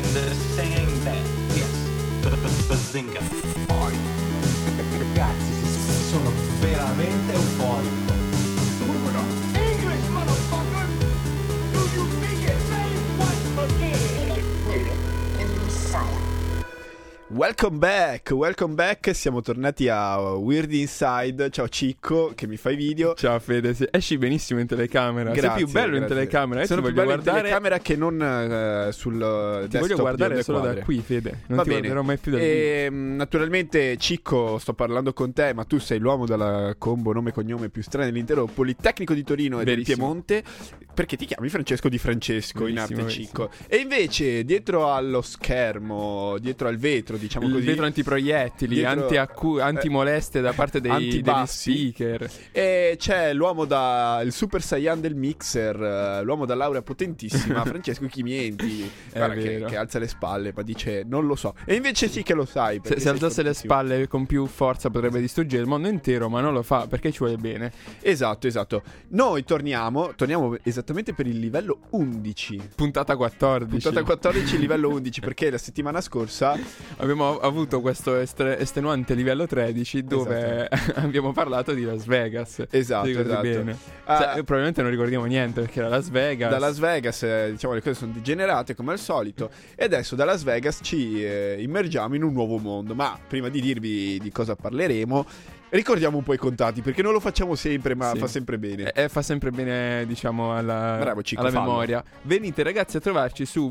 the saying that, yes, bazinga. Ragazzi, sono veramente euforico. English, motherfucker! Do you speak it? Say what again? Welcome back, siamo tornati a Weird Inside. Ciao Cicco, che mi fai video. Ciao Fede, esci benissimo in telecamera. Grazie, sei più bello in grazie. telecamera. Sono ti più voglio bello guardare in telecamera che non sul Ti desktop voglio guardare di solo da Ondequadre. qui, Fede. Non Va ti bene. guarderò mai più da lì. E naturalmente Cicco, sto parlando con te, ma tu sei l'uomo dalla combo nome e cognome più strana dell'intero Politecnico di Torino e del Verissimo. Piemonte, perché ti chiami Francesco Di Francesco in arte Verissimo, Cicco. E invece dietro allo schermo, dietro al vetro, diciamo Il così, vetro antiproiettili, dietro- antimoleste da parte degli antibassi. speaker. e c'è l'uomo il Super Saiyan del mixer, l'uomo da laurea potentissima, Francesco Chimienti, guarda, vero. che alza le spalle, ma dice non lo so. E invece sì che lo sai. Se perché sei alzasse le fortissimo. spalle con più forza potrebbe distruggere il mondo intero, ma non lo fa perché ci vuole bene. Esatto. Noi torniamo esattamente per il livello 11. Puntata 14. Puntata 14, livello 11, perché la settimana scorsa Abbiamo avuto questo estenuante livello 13 dove abbiamo parlato di Las Vegas. Esatto, Ti ricordi esatto. bene? Ah, Probabilmente non ricordiamo niente perché era Las Vegas. da Las Vegas, diciamo, le cose sono degenerate come al solito. E adesso da Las Vegas ci immergiamo in un nuovo mondo. Ma prima di dirvi di cosa parleremo, ricordiamo un po' i contatti, perché non lo facciamo sempre, ma Sì. fa sempre bene. Fa sempre bene, diciamo, Bravo, Cicco, alla fallo. memoria. Venite ragazzi a trovarci su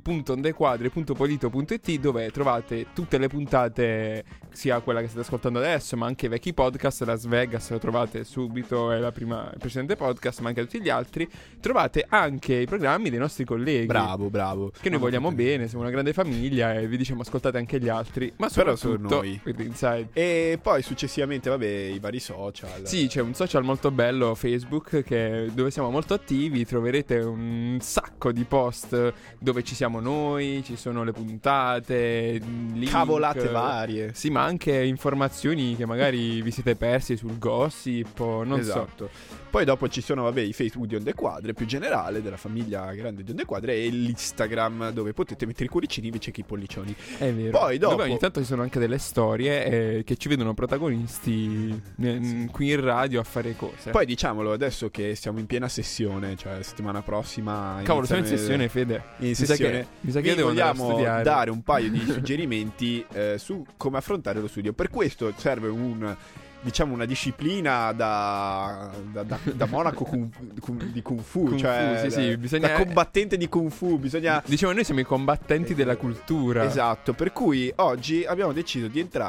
www.ondequadre.polito.it, dove trovate tutte le puntate, sia quella che state ascoltando adesso, ma anche i vecchi podcast. Las Vegas lo trovate subito, è il precedente podcast, ma anche tutti gli altri. Trovate anche i programmi dei nostri colleghi. Bravo. Che noi vogliamo bene, siamo una grande famiglia e vi diciamo ascoltate anche gli altri. Ma Però soprattutto sono noi. Weird Inside. E poi successivamente, vabbè, i vari social. Sì, c'è un social molto bello, Facebook, dove siamo molto attivi. Troverete un sacco di post dove ci siamo noi, ci sono le puntate, link, Cavolate varie. Sì, ma anche informazioni che magari vi siete persi sul gossip o non so. Esatto. Poi dopo ci sono, vabbè, i Facebook di Ondequadre, più generale, della famiglia grande di Ondequadre, e l'Instagram, dove potete mettere i cuoricini invece che i pollicioni. È vero. Poi dopo- Dove ogni tanto ci sono anche delle storie che ci vedono protagonisti qui in radio a fare cose. Poi diciamolo adesso che siamo in piena sessione, cioè settimana prossima. Cavolo, siamo in iniziano sessione, Fede. In sessione. Mi sa che Vi io devo andare a vogliamo studiare. dare un paio di suggerimenti su come affrontare lo studio. Per questo serve una disciplina da monaco di Kung Fu, Kung cioè Fu, sì, bisogna- da combattente di Kung Fu, bisogna. Diciamo, noi siamo i combattenti della cultura. Esatto, per cui oggi abbiamo deciso,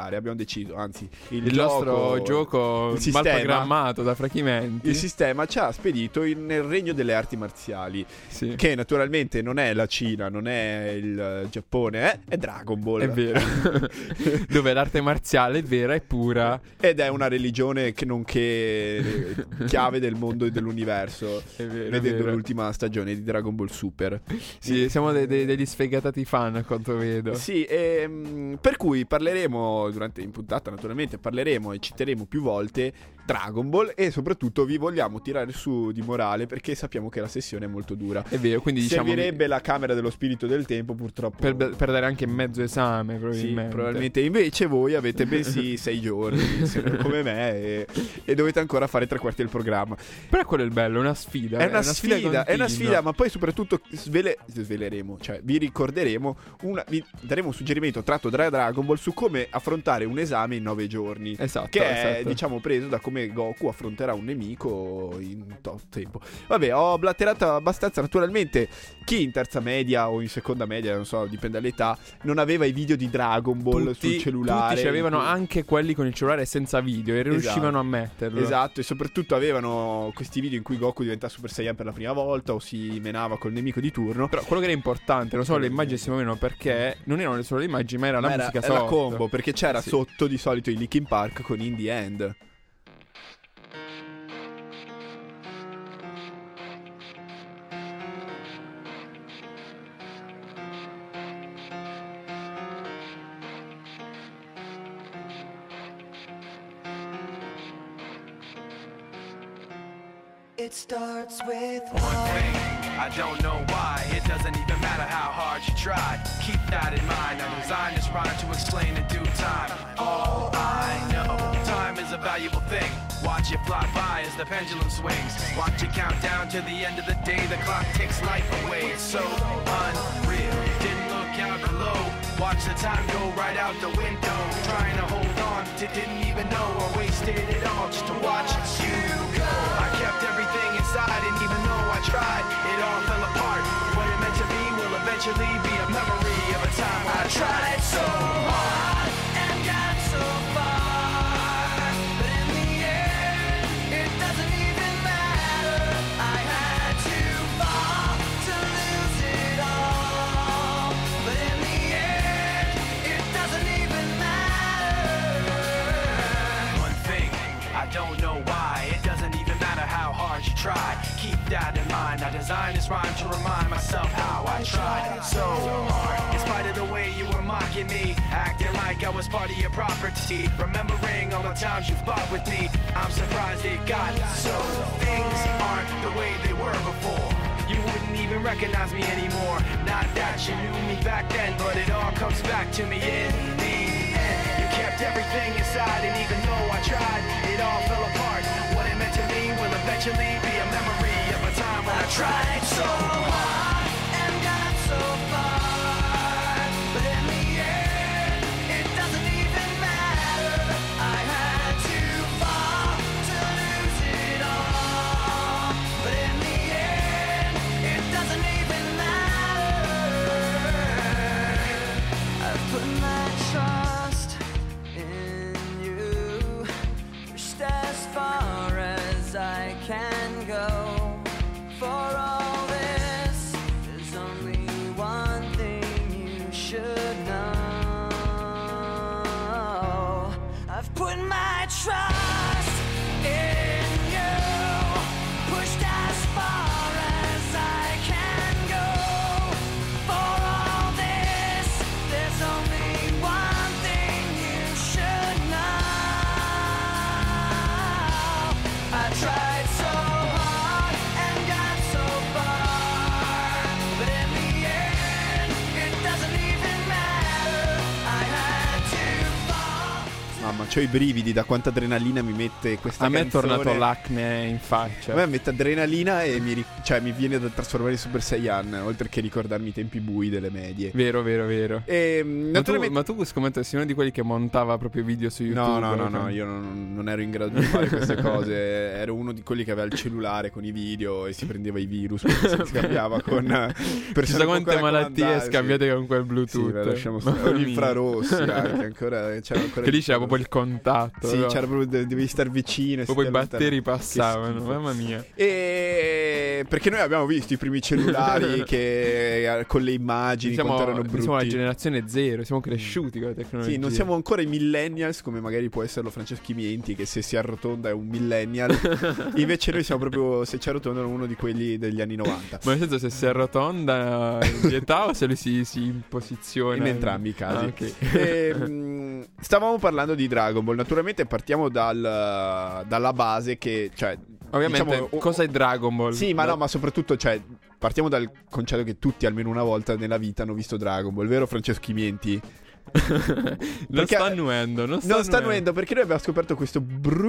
anzi, Il nostro gioco il sistema, mal programmato da Frachimenti. il sistema ci ha spedito nel regno delle arti marziali, Sì. che naturalmente non è la Cina, non è il Giappone, è Dragon Ball. È vero. Dove l'arte marziale è vera e pura. Ed è una religione che nonché chiave del mondo e dell'universo. È vero, è Vedendo vero. l'ultima stagione di Dragon Ball Super. Sì, siamo degli sfegatati fan, a quanto vedo. Sì, per cui parleremo in puntata, naturalmente parleremo e citeremo più volte Dragon Ball, e soprattutto vi vogliamo tirare su di morale, perché sappiamo che la sessione è molto dura. È vero, quindi diciamo Servirebbe la camera dello spirito del tempo, purtroppo. per dare anche mezzo esame, Sì, probabilmente. probabilmente. Invece voi avete bensì 6 giorni, sempre come me, e dovete ancora fare 3 quarti del programma. Però quello è il bello, è una sfida. È una sfida, continua. ma poi soprattutto sveleremo, cioè vi ricorderemo, vi daremo un suggerimento tratto da Dragon Ball su come affrontare un esame in 9 giorni. Esatto, Che è, esatto. diciamo, preso da come Goku affronterà un nemico in tot tempo. Vabbè, ho blatterato abbastanza. Naturalmente, chi in terza media o in seconda media, non so, dipende dall'età, non aveva i video di Dragon Ball sul cellulare. Tutti ce l'avevano, anche quelli con il cellulare senza video, e riuscivano Esatto. a metterlo. Esatto, e soprattutto avevano questi video in cui Goku diventa Super Saiyan per la prima volta o si menava col nemico di turno. Però quello che era importante non solo le immagini si muovevano, perché non erano solo le immagini, ma era la musica era la sotto. combo, perché c'era Sì. sotto di solito i Linkin Park con In The End. It starts with One thing, I don't know why. It doesn't even matter how hard you try. Keep that in mind. I designed this rhyme to explain in due time. All I know, time is a valuable thing. Watch it fly by as the pendulum swings. Watch it count down to the end of the day. The clock takes life away. It's so unreal. Didn't look out below. Watch the time go right out the window. Trying to hold on to didn't even know or wasted it all just to watch you go. I kept everything inside and even though I tried, it all fell apart. What it meant to be will eventually be a memory of a time when I tried so hard and got so far. But in the end, it doesn't even matter. I had to fall to lose it all. But in the end, it doesn't even matter. One thing, I don't know why. It doesn't even matter how hard you try. Keep that in mind. I designed this rhyme to remind myself how I tried so hard. In spite of the way you were mocking me, acting like I was part of your property. Remembering all the times you fought with me, I'm surprised it got so. Things aren't the way they were before. You wouldn't even recognize me anymore. Not that you knew me back then, but it all comes back to me in the end. You kept everything inside, and even though I tried, it all fell apart. What it meant to me will eventually be a memory of a time when I tried so hard and got so far. But in the end, it doesn't even matter. I had to fall to lose it all. But in the end, it doesn't even matter. I've put my trust in you, pushed as far as I can go. For all this, there's only one thing you should know. I've put my trust in you, pushed as far as I can go. For all this, there's only one thing you should know. I tried so hard and got so far, but in the end, it doesn't even matter. I had to fall. Mamma, c'ho i brividi da quanta adrenalina mi mette questa A me è canzone. tornato l'acne in faccia. A me mette adrenalina e mi viene da trasformare in Super Saiyan, oltre che ricordarmi i tempi bui delle medie. Vero. E naturalmente... Ma tu scommetto sei uno di quelli che montava proprio video su YouTube? No, io non ero in grado di fare queste cose. Ero uno di quelli che aveva il cellulare con i video e si prendeva i virus, perché si scambiava con persone. Chissà quante poco malattie raccomandate, scambiate con quel Sì, Bluetooth. beh, lasciamo Mamma stare. Gli mia. infrarossi anche, ancora, c'era ancora Che lì c'era proprio il contatto. Sì, no? c'era proprio, devi star vicino. Proprio i stai batteri lontano. passavano, Che schifo. mamma mia. E perché noi abbiamo visto i primi cellulari che con le immagini quanto erano brutti. Siamo la generazione zero, siamo cresciuti con la tecnologia. Sì, non siamo ancora i millennials come magari può esserlo Francesco Mienti, che se si arrotonda è un millennial. Invece noi siamo proprio, se ci arrotondano, uno di quelli degli anni 90. Ma nel senso, se si arrotonda di età o se lui si imposiziona? In entrambi i casi. Ah, ok. Stavamo parlando di Dragon Ball. Naturalmente partiamo dalla base che, cioè, Ovviamente, diciamo, cosa è Dragon Ball? Sì, ma no, ma soprattutto, cioè, partiamo dal concetto che tutti almeno una volta nella vita hanno visto Dragon Ball, vero Francesco Mienti? Non sta annuendo. Non sta annuendo perché noi abbiamo scoperto questa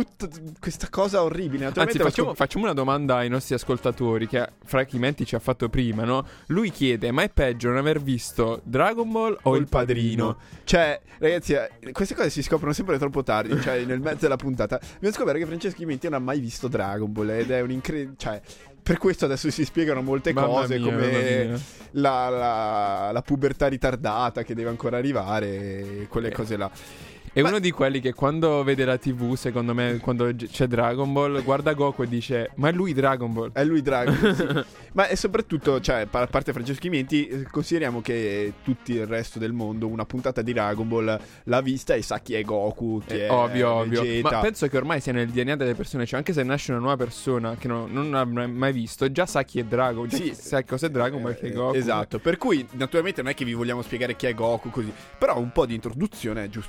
cosa orribile. Anzi, Naturalmente facciamo una domanda ai nostri ascoltatori, che Fra Chimenti ci ha fatto prima, no? Lui chiede: ma è peggio non aver visto Dragon Ball o il Padrino? Cioè, ragazzi, queste cose si scoprono sempre troppo tardi. Cioè, nel mezzo della puntata abbiamo scoperto che Francesco Chimenti non ha mai visto Dragon Ball ed è un cioè, per questo adesso si spiegano molte cose, come la pubertà ritardata che deve ancora arrivare, quelle cose là. È uno di quelli che quando vede la TV, secondo me, quando c'è Dragon Ball, guarda Goku e dice: ma è lui Dragon Ball? È lui Dragon Ball, sì. Ma è soprattutto, cioè, a parte Francesco Chimenti, consideriamo che tutto il resto del mondo una puntata di Dragon Ball l'ha vista e sa chi è Goku, chi è ovvio. Vegeta. Ma penso che ormai sia nel DNA delle persone, cioè anche se nasce una nuova persona che non ha mai visto, già sa chi è Dragon, sì, sa cos'è Dragon Ball, che è Goku. Esatto, per cui naturalmente non è che vi vogliamo spiegare chi è Goku così, però un po' di introduzione è giusto farla,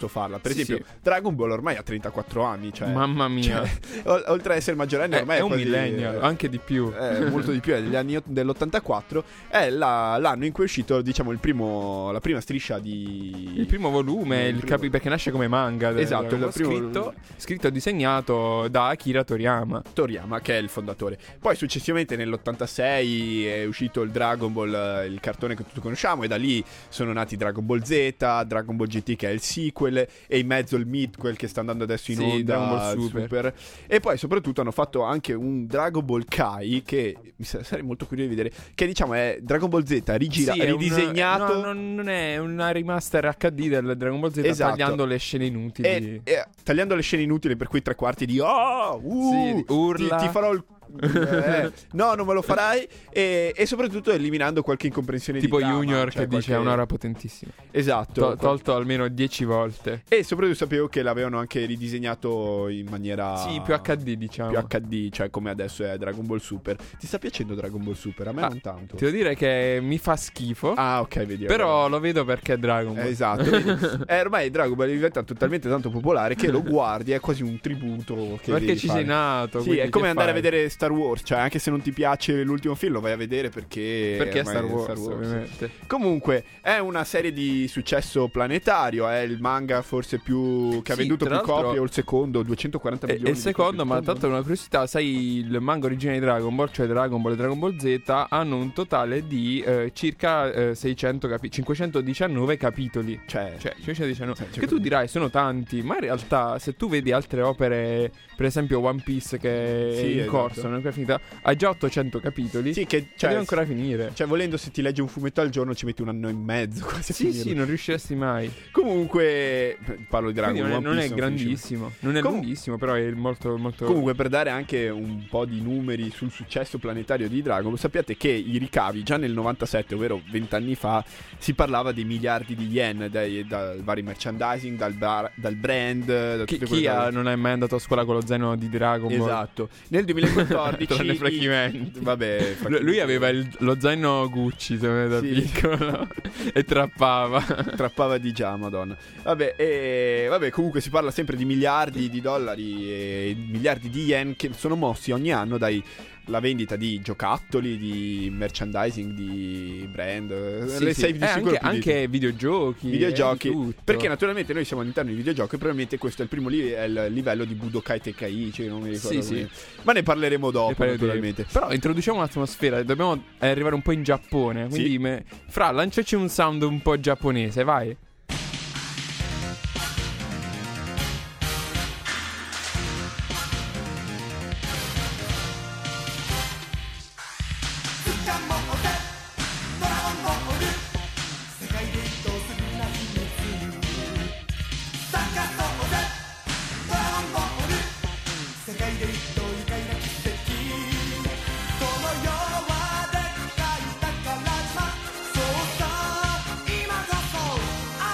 Per Sì, esempio, sì. Dragon Ball ormai ha 34 anni, cioè, Mamma mia. oltre ad essere maggiorenne ormai È un quasi, millennial, anche di più. molto di più, è degli anni dell'84, è l'anno in cui è uscito, diciamo, la prima striscia di... Il primo volume, perché nasce come manga. Esatto, il primo- scritto e disegnato da Akira Toriyama. Toriyama, che è il fondatore. Poi successivamente nell'86 è uscito il Dragon Ball, il cartone che tutti conosciamo, e da lì sono nati Dragon Ball Z, Dragon Ball GT che è il sequel, e in mezzo il midquel che sta andando adesso in Sì, onda, Dragon Ball il Super. E poi soprattutto hanno fatto anche un Dragon Ball Kai che sarei molto curioso di vedere, che diciamo è Dragon Ball Z Sì, è ridisegnato. non è una remaster HD del Dragon Ball Z, Esatto. tagliando le scene inutili. E tagliando le scene inutili, per cui 3/4 di Sì, urla. ti farò il no, non me lo farai, e soprattutto eliminando qualche incomprensione Tipo di trama, Junior cioè che dice è qualche- un'ora potentissima. esatto, Tolto almeno 10 volte. e soprattutto sapevo che l'avevano anche ridisegnato in maniera Sì, più HD, diciamo. più HD, cioè come adesso è Dragon Ball Super. Ti sta piacendo Dragon Ball Super? A me non tanto. Ti devo dire che mi fa schifo. Ah, ok, vedi. Però lo vedo perché è Dragon Ball. Esatto, vedi? Ormai Dragon Ball è diventato talmente tanto popolare che lo guardi, è quasi un tributo che Perché devi ci fare. sei nato. Sì, quindi è come che andare fai? a vedere Star Wars, cioè anche se non ti piace l'ultimo film lo vai a vedere perché Perché è ormai Star Wars, ovviamente. Comunque è una serie di successo planetario, è il manga forse più che ha Sì, venduto tra più l'altro- copie, o il secondo, 240 E milioni il di secondo, copie. ma tanto è una curiosità, sai, il manga originale di Dragon Ball, cioè Dragon Ball e Dragon Ball Z, hanno un totale di circa 519 capitoli. Cioè, 519. Cioè, Che tu dirai sono tanti, ma in realtà se tu vedi altre opere, per esempio One Piece che è Sì, in esatto. corso, non è ancora finita, ha già 800 capitoli. sì, che Cioè, deve ancora finire. Cioè, volendo, se ti leggi un fumetto al giorno ci metti un anno e mezzo quasi a Sì, finirlo. sì, non riusciresti mai. Comunque parlo di Dragon Quindi Ball, non è One Piece finisce. grandissimo, non è lunghissimo, però è molto molto. Comunque, per dare anche un po' di numeri sul successo planetario di Dragon Ball, sappiate che i ricavi già nel 97, ovvero 20 anni fa, si parlava di miliardi di yen dal vari merchandising, dal brand, da tutte Chi quelle non è mai andato a scuola con lo zaino di Dragon Ball? Esatto. Nel 2014 Tranne Frachimenti. Vabbè, Lui aveva lo zaino Gucci da Sì. piccolo e trappava. trappava di già, madonna. Vabbè, comunque si parla sempre di miliardi di dollari e miliardi di yen che sono mossi ogni anno dalla vendita di giocattoli, di merchandising, di brand. Sì, Le sì. sei di sicuro più di anche videogiochi. videogiochi, di tutto. perché naturalmente noi siamo all'interno di videogiochi e probabilmente questo è il primo livello di Budokai Tenkaichi, non mi ricordo Sì, come. sì. Ma ne parleremo dopo, Ne parleremo. naturalmente. Però introduciamo un'atmosfera. Dobbiamo arrivare un po' in Giappone. Quindi, Sì. Fra, lanciaci un sound un po' giapponese, vai. Imagine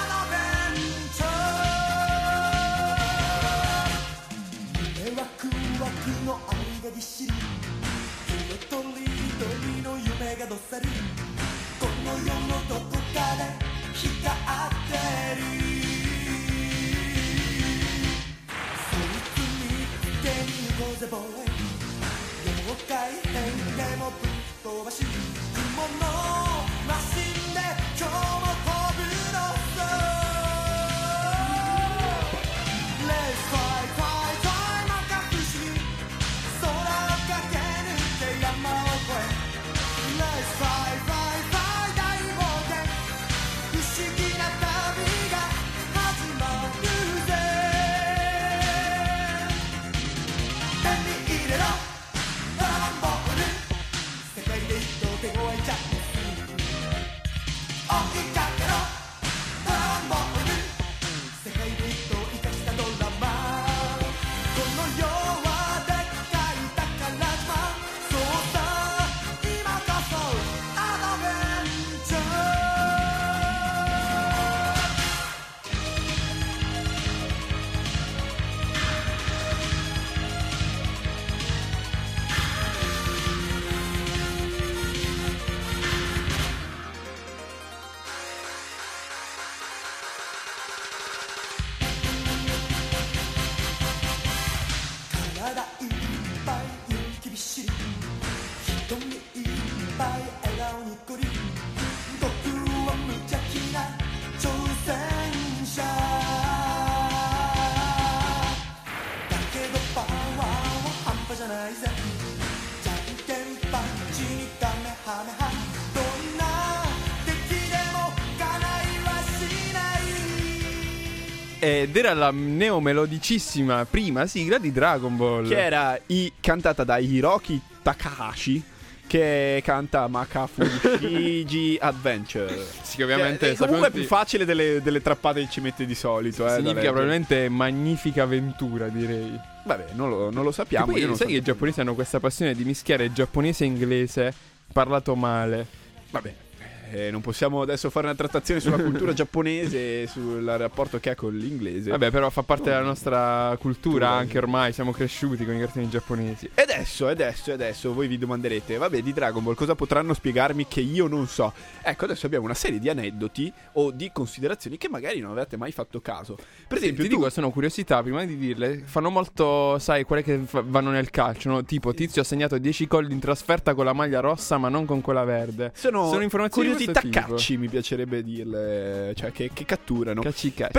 Ed era la neomelodicissima prima sigla di Dragon Ball. Che era cantata da Hiroki Takahashi, che canta Makafushigi Adventure. Sì, che ovviamente comunque è più facile delle trappate che ci mette di solito. Significa probabilmente magnifica avventura, direi. Vabbè, non lo sappiamo. E poi io non sai so. che i giapponesi hanno questa passione di mischiare giapponese e inglese parlato male. Vabbè. Non possiamo adesso fare una trattazione sulla cultura giapponese e sul rapporto che ha con l'inglese. Vabbè, però fa parte della nostra cultura, anche ormai siamo cresciuti con i cartoni giapponesi. E adesso voi vi domanderete, vabbè, di Dragon Ball cosa potranno spiegarmi che io non so? Ecco, adesso abbiamo una serie di aneddoti o di considerazioni che magari non avete mai fatto caso. Per esempio, ti dico, sono curiosità, prima di dirle, fanno molto, sai, quelle che vanno nel calcio, no? Tipo, Tizio ha segnato 10 gol in trasferta con la maglia rossa ma non con quella verde. sono informazioni di questo tipo. cacci, mi piacerebbe dirle, cioè che catturano. Cacci. Per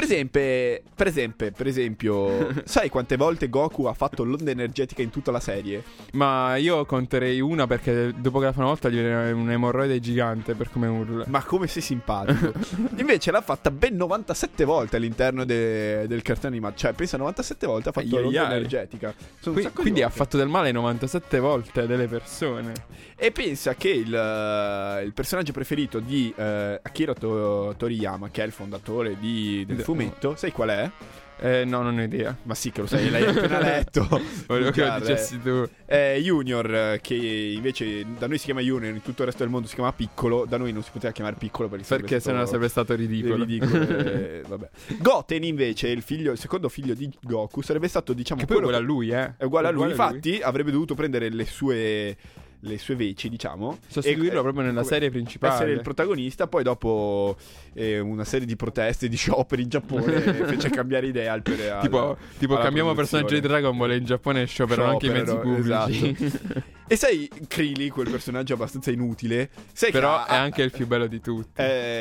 esempio, sai quante volte Goku ha fatto l'onda energetica in tutta la serie? Ma io conterei una perché dopo che la fa una volta gli viene un emorroide gigante per come urla. Ma come sei simpatico. Invece l'ha fatta ben 97 volte all'interno del cartone animato. Cioè, pensa, 97 volte ha fatto l'onda energetica. Sono un sacco di Quindi ha volte. fatto del male 97 volte delle persone. E pensa che il personaggio preferito di Akira Toriyama, che è il fondatore del fumetto, sai qual è? No, non ho idea. Ma sì che lo sai, l'hai appena letto. Volevo che lo dicessi tu. Junior, che invece da noi si chiama Junior, in tutto il resto del mondo si chiama Piccolo. Da noi non si poteva chiamare Piccolo perché sennò sarebbe stato ridicolo. Vabbè. Goten invece, il secondo figlio di Goku, sarebbe stato, diciamo, che poi è quello uguale a lui, è uguale a lui. Infatti avrebbe dovuto prendere le sue veci, diciamo, sostituirlo proprio nella serie principale, essere il protagonista. Poi dopo una serie di proteste, di scioperi in Giappone fece cambiare idea tipo cambiamo personaggio di Dragon Ball e in Giappone scioperano anche i mezzi pubblici. Esatto. E sai Krillin, quel personaggio abbastanza inutile, però è anche il più bello di tutti.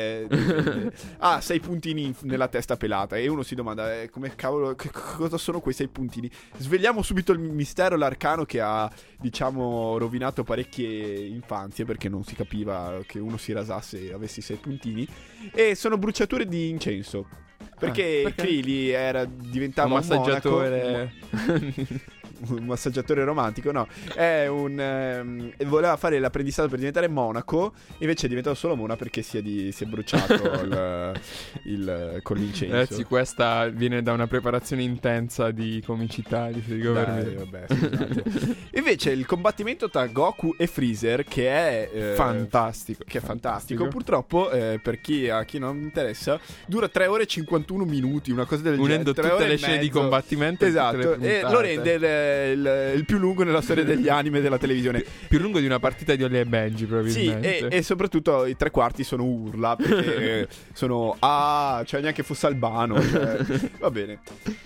Ha 6 puntini nella testa pelata e uno si domanda come cavolo, cosa sono quei 6 puntini. Svegliamo subito il mistero, l'arcano che ha, diciamo, rovinato parecchie infanzie, perché non si capiva che uno si rasasse e avesse 6 puntini. E sono bruciature di incenso, perché Krillin diventava un massaggiatore un massaggiatore romantico, no, è voleva fare l'apprendistato per diventare monaco, invece è diventato solo mona perché si è bruciato con l'incenso. Ragazzi, questa viene da una preparazione intensa di comicità di Federico Vermelho. Vabbè, scusate. Invece il combattimento tra Goku e Freezer, che è fantastico. Purtroppo a chi non interessa, dura 3 ore e 51 minuti, una cosa del genere, unendo tutte le scene di combattimento. Esatto, e lo rende il più lungo nella storia degli anime della televisione. Più lungo di una partita di Holly e Benji, probabilmente. Sì, e soprattutto i 3/4 sono urla, perché sono cioè neanche fosse albano, cioè, va bene.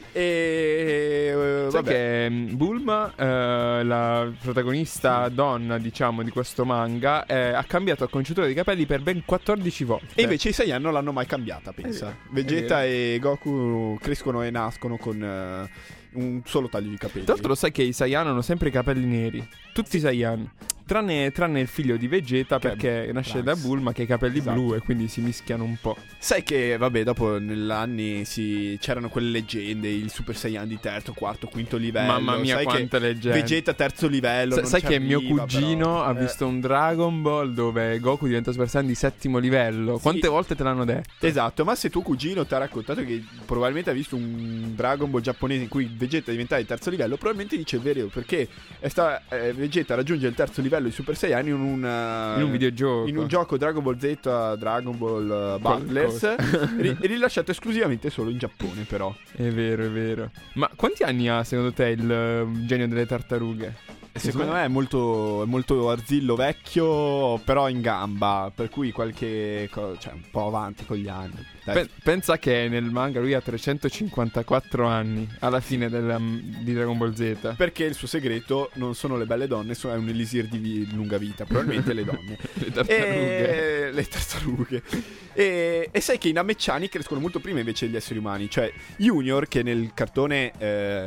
E sai vabbè, che Bulma, la protagonista donna, diciamo, di questo manga, ha cambiato acconciatura di capelli per ben 14 volte. E invece i Saiyan non l'hanno mai cambiata, pensa. Vegeta e Goku crescono e nascono con un solo taglio di capelli. Tra l'altro, sai che i Saiyan hanno sempre i capelli neri. Tutti i Saiyan. Tranne il figlio di Vegeta, perché nasce da Bulma, che ha i capelli blu, e quindi si mischiano un po'. Sai che, vabbè, dopo negli anni c'erano quelle leggende, il Super Saiyan di terzo, quarto, quinto livello. Mamma mia, sai quante leggende. Vegeta terzo livello. Sai che mio cugino ha visto un Dragon Ball dove Goku diventa Super Saiyan di settimo livello. Sì. Quante volte te l'hanno detto? Esatto, ma se tuo cugino ti ha raccontato che probabilmente ha visto un Dragon Ball giapponese in cui Vegeta diventava di terzo livello, probabilmente dice il vero, perché Vegeta raggiunge il terzo livello di Super Saiyan in un videogioco, in un gioco Dragon Ball Z, Dragon Ball Battlers, rilasciato esclusivamente solo in Giappone, però. È vero. Ma quanti anni ha secondo te il genio delle tartarughe? Secondo me è molto arzillo vecchio, però in gamba, per cui cioè un po' avanti con gli anni. Pensa che nel manga lui ha 354 anni alla fine di Dragon Ball Z. Perché il suo segreto non sono le belle donne, è un elisir di lunga vita, probabilmente le donne. Le tartarughe. E sai che i nameccani crescono molto prima invece degli esseri umani. Cioè Junior, che nel cartone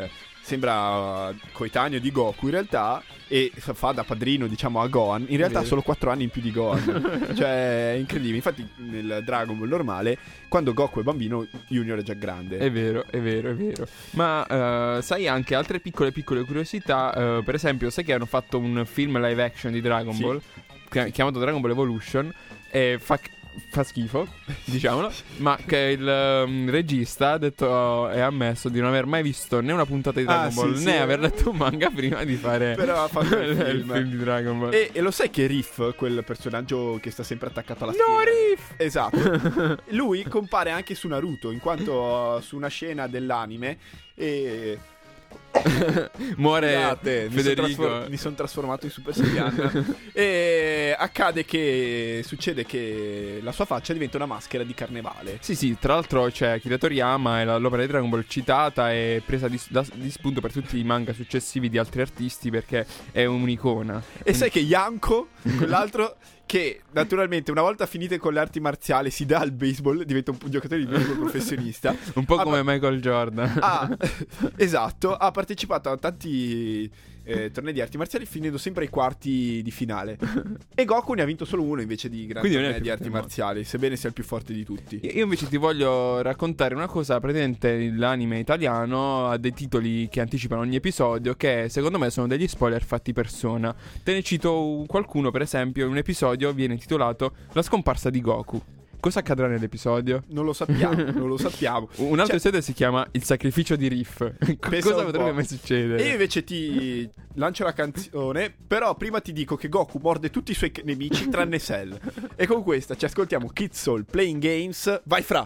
sembra coetaneo di Goku in realtà, e fa da padrino, diciamo, a Gohan. In realtà ha solo 4 anni in più di Gohan. Cioè è incredibile. Infatti nel Dragon Ball normale, quando Goku è bambino, Junior è già grande. È vero. Ma sai anche altre piccole curiosità. Per esempio, sai che hanno fatto un film live action di Dragon Ball chiamato Dragon Ball Evolution, e fa schifo, diciamolo, ma che il regista ha detto e ha ammesso di non aver mai visto né una puntata di Dragon Ball né aver letto un manga prima di fare però ha fatto il film di Dragon Ball. E lo sai che Riff, quel personaggio che sta sempre attaccato alla schiena, Riff! Esatto. Lui compare anche su Naruto, in quanto su una scena dell'anime e muore Federico. Mi sono trasformato in Super Saiyan. E succede che la sua faccia diventa una maschera di carnevale. Sì, tra l'altro c'è Akira Toriyama, e l'opera di Dragon Ball citata e presa di spunto per tutti i manga successivi di altri artisti, perché è un'icona. E sai che Yanko, quell'altro che naturalmente una volta finite con le arti marziali si dà al baseball, diventa un giocatore di baseball professionista, un po' come Michael Jordan. Esatto, ha partecipato a tanti tornei di arti marziali, finendo sempre ai quarti di finale. E Goku ne ha vinto solo uno invece di grandi tornei di arti marziali, sebbene sia il più forte di tutti. Io invece ti voglio raccontare una cosa. Praticamente l'anime italiano ha dei titoli che anticipano ogni episodio, che secondo me sono degli spoiler fatti persona. Te ne cito qualcuno. Per esempio, un episodio viene intitolato La scomparsa di Goku. Cosa accadrà nell'episodio? Non lo sappiamo. Un altro episodio si chiama Il sacrificio di Riff. Cosa potrebbe mai succedere? E io invece ti lancio la canzone, però prima ti dico che Goku morde tutti i suoi nemici tranne Cell. E con questa ci ascoltiamo Kid Soul, Playing Games. Vai Fra!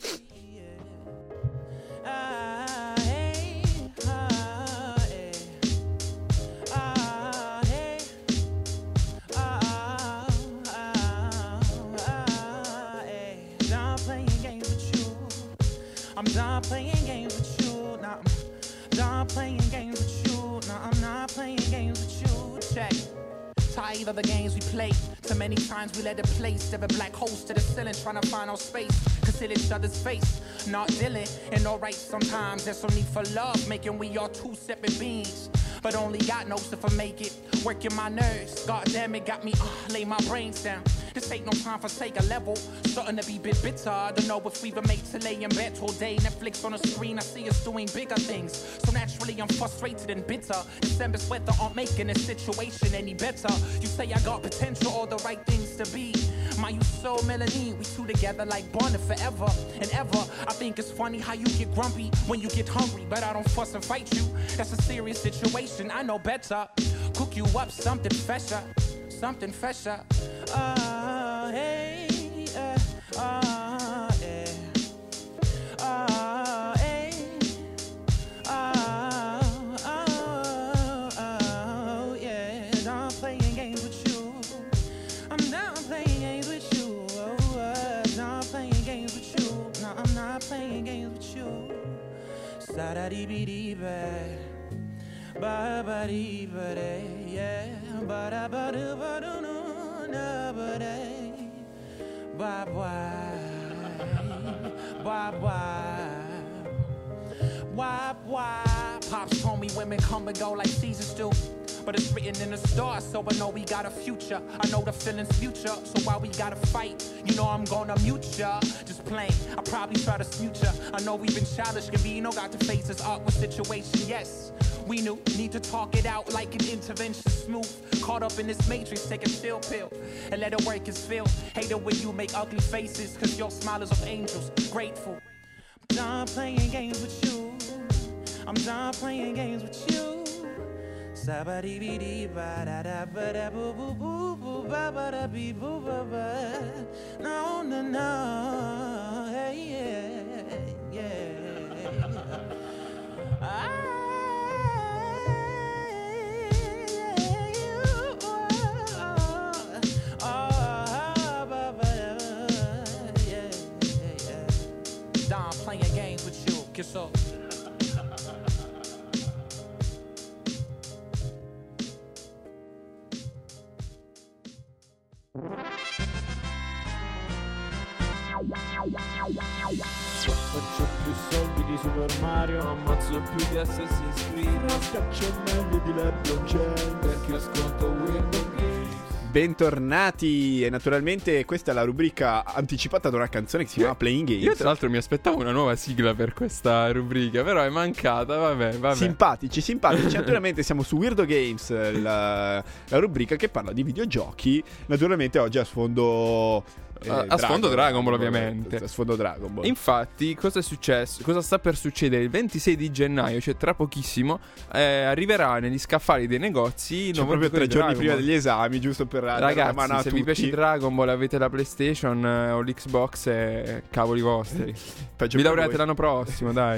I'm done playing games with you. Nah, I'm done playing games with you. Nah, I'm not playing games with you. Check. Tired of the games we play. Too many times we let it play. Seven black holes to the ceiling, trying to find our space. Consider each other's face, not dealing. And alright, sometimes there's some need for love, making we all two separate beings. But only God knows if I make it. Working my nerves, god damn it, got me lay my brains down. This ain't no time for take a level. Starting to be a bit bitter. I don't know if we were made to lay in bed all day. Netflix on the screen, I see us doing bigger things. So naturally I'm frustrated and bitter. December's weather aren't making this situation any better. You say I got potential, all the right things to be. My you so Melanie, we two together like bonded forever and ever. I think it's funny how you get grumpy when you get hungry, but I don't fuss and fight you. That's a serious situation, I know better. Cook you up something fresher, something fresher. Hey, hey, hey, yeah. Done playing games with you. I'm done playing games with you. Done playing games with you. No, I'm not playing games with you. Sa-da-dee-bee-dee-bee. Ba-ba-dee-ba-dee, yeah. Ba-da-ba-doo-ba-doo-no-na-ba-dee. Why? Pops told me women come and go like seasons do. But it's written in the stars, so I know we got a future. I know the feeling's future, so while we gotta fight, you know I'm gonna mute ya. Just playing, I probably try to smooch ya. I know we've been childish, Gambino got to face this awkward situation, yes. We knew, need to talk it out like an intervention smooth. Caught up in this matrix, take a chill pill and let it work its feel. Hate it when you make ugly faces, cause your smile is of angels, grateful. I'm done playing games with you. I'm done playing games with you. No, no, no. Hey, yeah, yeah. Playing games with you, kiss up. Faccio più soldi di di Super Mario, non ammazzo più di Assassin's Creed, non scaccio meglio di LeBron James, perché ascolto Windows Games. Bentornati, e naturalmente questa è la rubrica anticipata da una canzone che si chiama Playing Games. Io tra l'altro mi aspettavo una nuova sigla per questa rubrica, però è mancata, vabbè. Simpatici. Naturalmente siamo su Weirdo Games, la rubrica che parla di videogiochi. Naturalmente oggi a sfondo a sfondo Dragon Ball, ovviamente. A sfondo Dragon Ball. Infatti, cosa è successo? Cosa sta per succedere? Il 26 di gennaio, cioè tra pochissimo, arriverà negli scaffali dei negozi. Cioè proprio 3 giorni Dragon prima Ball. degli esami, giusto per dare una mano Ragazzi, a se tutti. vi piace Dragon Ball, avete la PlayStation o l'Xbox, cavoli vostri. Peggio Vi per laureate voi. l'anno prossimo, dai.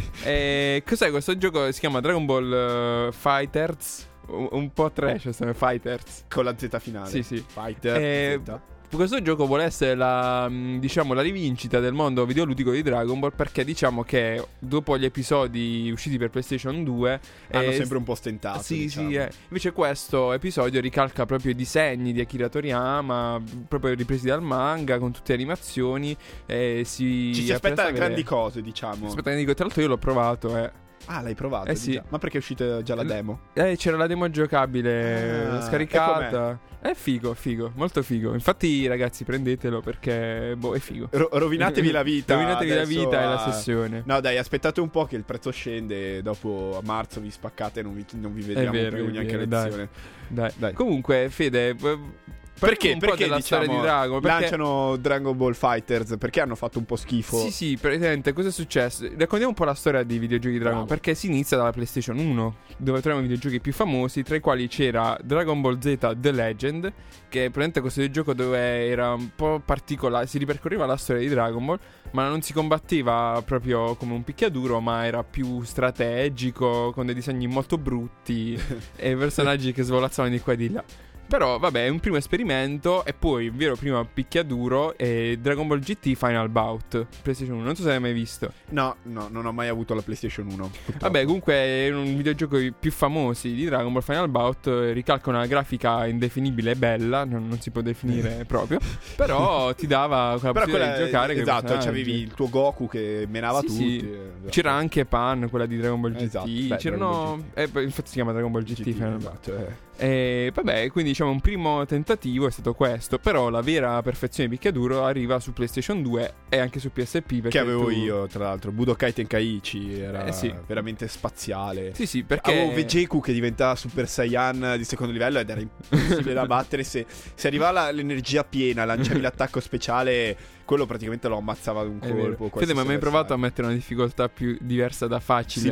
Cos'è questo gioco? Si chiama Dragon Ball Fighters. Un po' trash, Fighters. Con la Z finale. Sì. Fighter Z. Questo gioco vuole essere la rivincita del mondo videoludico di Dragon Ball, perché diciamo che dopo gli episodi usciti per PlayStation 2 Hanno sempre un po' stentato. sì, diciamo. sì. Invece questo episodio ricalca proprio i disegni di Akira Toriyama, proprio ripresi dal manga, con tutte le animazioni. Ci si aspetta grandi cose, diciamo. Tra l'altro io l'ho provato, Ah, l'hai provato? Eh sì. Già. Ma perché è uscita già la demo? C'era la demo giocabile, Ah, scaricata. È figo, molto figo. Infatti, ragazzi, prendetelo perché è figo. Rovinatevi la vita. Rovinatevi la adesso vita e la sessione. No, dai, aspettate un po' che il prezzo scende. Dopo a marzo vi spaccate e non vi vediamo più neanche a lezione. Dai. Comunque, Fede, Perché? un po' della storia di Dragon, perché lanciano Dragon Ball Fighters? Perché hanno fatto un po' schifo? Sì, presente, cosa è successo? Raccontiamo un po' la storia dei videogiochi di Dragon Ball, perché si inizia dalla PlayStation 1, dove troviamo i videogiochi più famosi, tra i quali c'era Dragon Ball Z The Legend, che è praticamente questo videogioco dove era un po' particolare, si ripercorreva la storia di Dragon Ball, ma non si combatteva proprio come un picchiaduro, ma era più strategico, con dei disegni molto brutti e personaggi che svolazzavano di qua e di là. Però vabbè, è un primo esperimento. E poi un vero primo picchiaduro è Dragon Ball GT Final Bout PlayStation 1. Non so se l'hai mai visto. No, non ho mai avuto la PlayStation 1. purtroppo. Vabbè, comunque è un videogioco più famosi di Dragon Ball Final Bout. Ricalca una grafica indefinibile e bella, non si può definire proprio. Però ti dava quella possibilità di giocare. Esatto, c'avevi il tuo Goku che menava Sì, tutti. sì. C'era anche Pan, quella di Dragon Ball GT. Esatto, beh, C'erano. Infatti si chiama Dragon Ball GT Final Bout. esatto, E vabbè, quindi diciamo un primo tentativo è stato questo. Però la vera perfezione di picchiaduro arriva su PlayStation 2 e anche su PSP, perché che avevo tu... io, tra l'altro. Budokai Tenkaichi era sì. veramente spaziale. Sì, perché avevo Vegeku che diventava Super Saiyan di secondo livello ed era impossibile da battere. Se arrivava l'energia piena, lanciavi l'attacco speciale, quello praticamente lo ammazzava d'un colpo. Fede, ma hai mai provato a mettere una difficoltà più diversa da facile?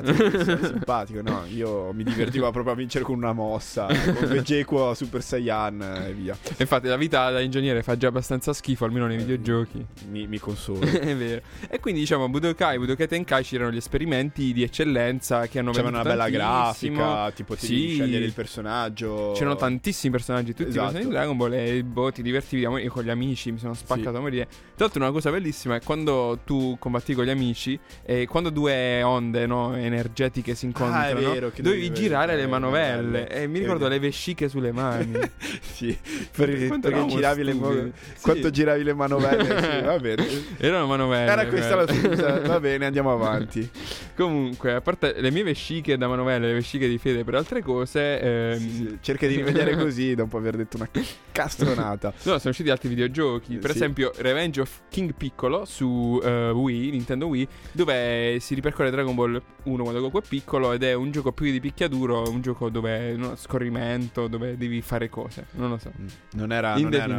Simpatico, no? Io mi divertivo proprio a vincere con una mossa, con Vegeku a Super Saiyan e via. Infatti la vita da ingegnere fa già abbastanza schifo, almeno nei videogiochi. Mi consolo. È vero. E quindi diciamo Budokai Tenkaichi erano gli esperimenti di eccellenza che hanno C'aveva venduto una bella tantissimo. grafica, ti potevi scegliere il personaggio. C'erano tantissimi personaggi, tutti i Esatto. personaggi di Dragon Ball, e ti divertivi a morire. Io con gli amici mi sono spaccato a morire. Tra l'altro una cosa bellissima è quando tu combatti con gli amici e quando due onde, no, energetiche si incontrano, è vero, che dovevi dovevi girare le le manovelle. manovelle. E mi ricordo le vesciche sulle mani. Sì, perché eravamo giravi stupidi. quanto giravi le manovelle. Sì, va bene. Erano manovelle. Era questa la scusa. Va bene, andiamo avanti. Comunque, a parte le mie vesciche da manovelle, le vesciche di Fede per altre cose, Sì, cerca di rivedere così dopo aver detto una castronata. no, sono usciti altri videogiochi. Per Sì. esempio, Revenge of King Piccolo su Wii, Nintendo Wii, dove si ripercorre Dragon Ball 1 quando Goku è piccolo, ed è un gioco più di picchiaduro, un gioco dove scorrimento, dove devi fare cose. Non lo so. Non era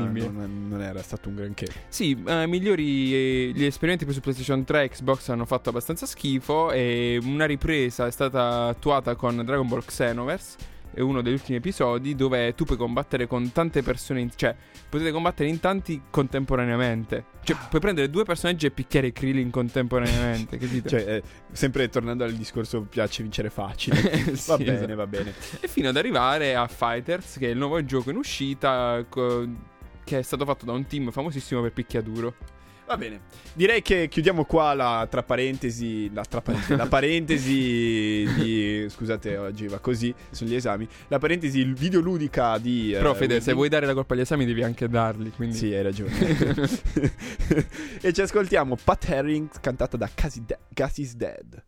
stato un granché. Sì, migliori gli esperimenti poi su PlayStation 3 e Xbox hanno fatto abbastanza schifo, e una ripresa è stata attuata con Dragon Ball Xenoverse. È uno degli ultimi episodi dove tu puoi combattere con tante persone, cioè potete combattere in tanti contemporaneamente. Cioè puoi prendere due personaggi e picchiare Krillin contemporaneamente, capito? Cioè, sempre tornando al discorso piace vincere facile. Sì, Va bene, esatto. va bene. E fino ad arrivare a Fighters, che è il nuovo gioco in uscita, che è stato fatto da un team famosissimo per picchiaduro. Va bene, direi che chiudiamo qua la parentesi di... Scusate, oggi va così, sono gli esami. La parentesi videoludica di... Però Fede, se vuoi dare la colpa agli esami devi anche darli, quindi... Sì, hai ragione. E ci ascoltiamo Pat Herring cantata da Gus Is Dead.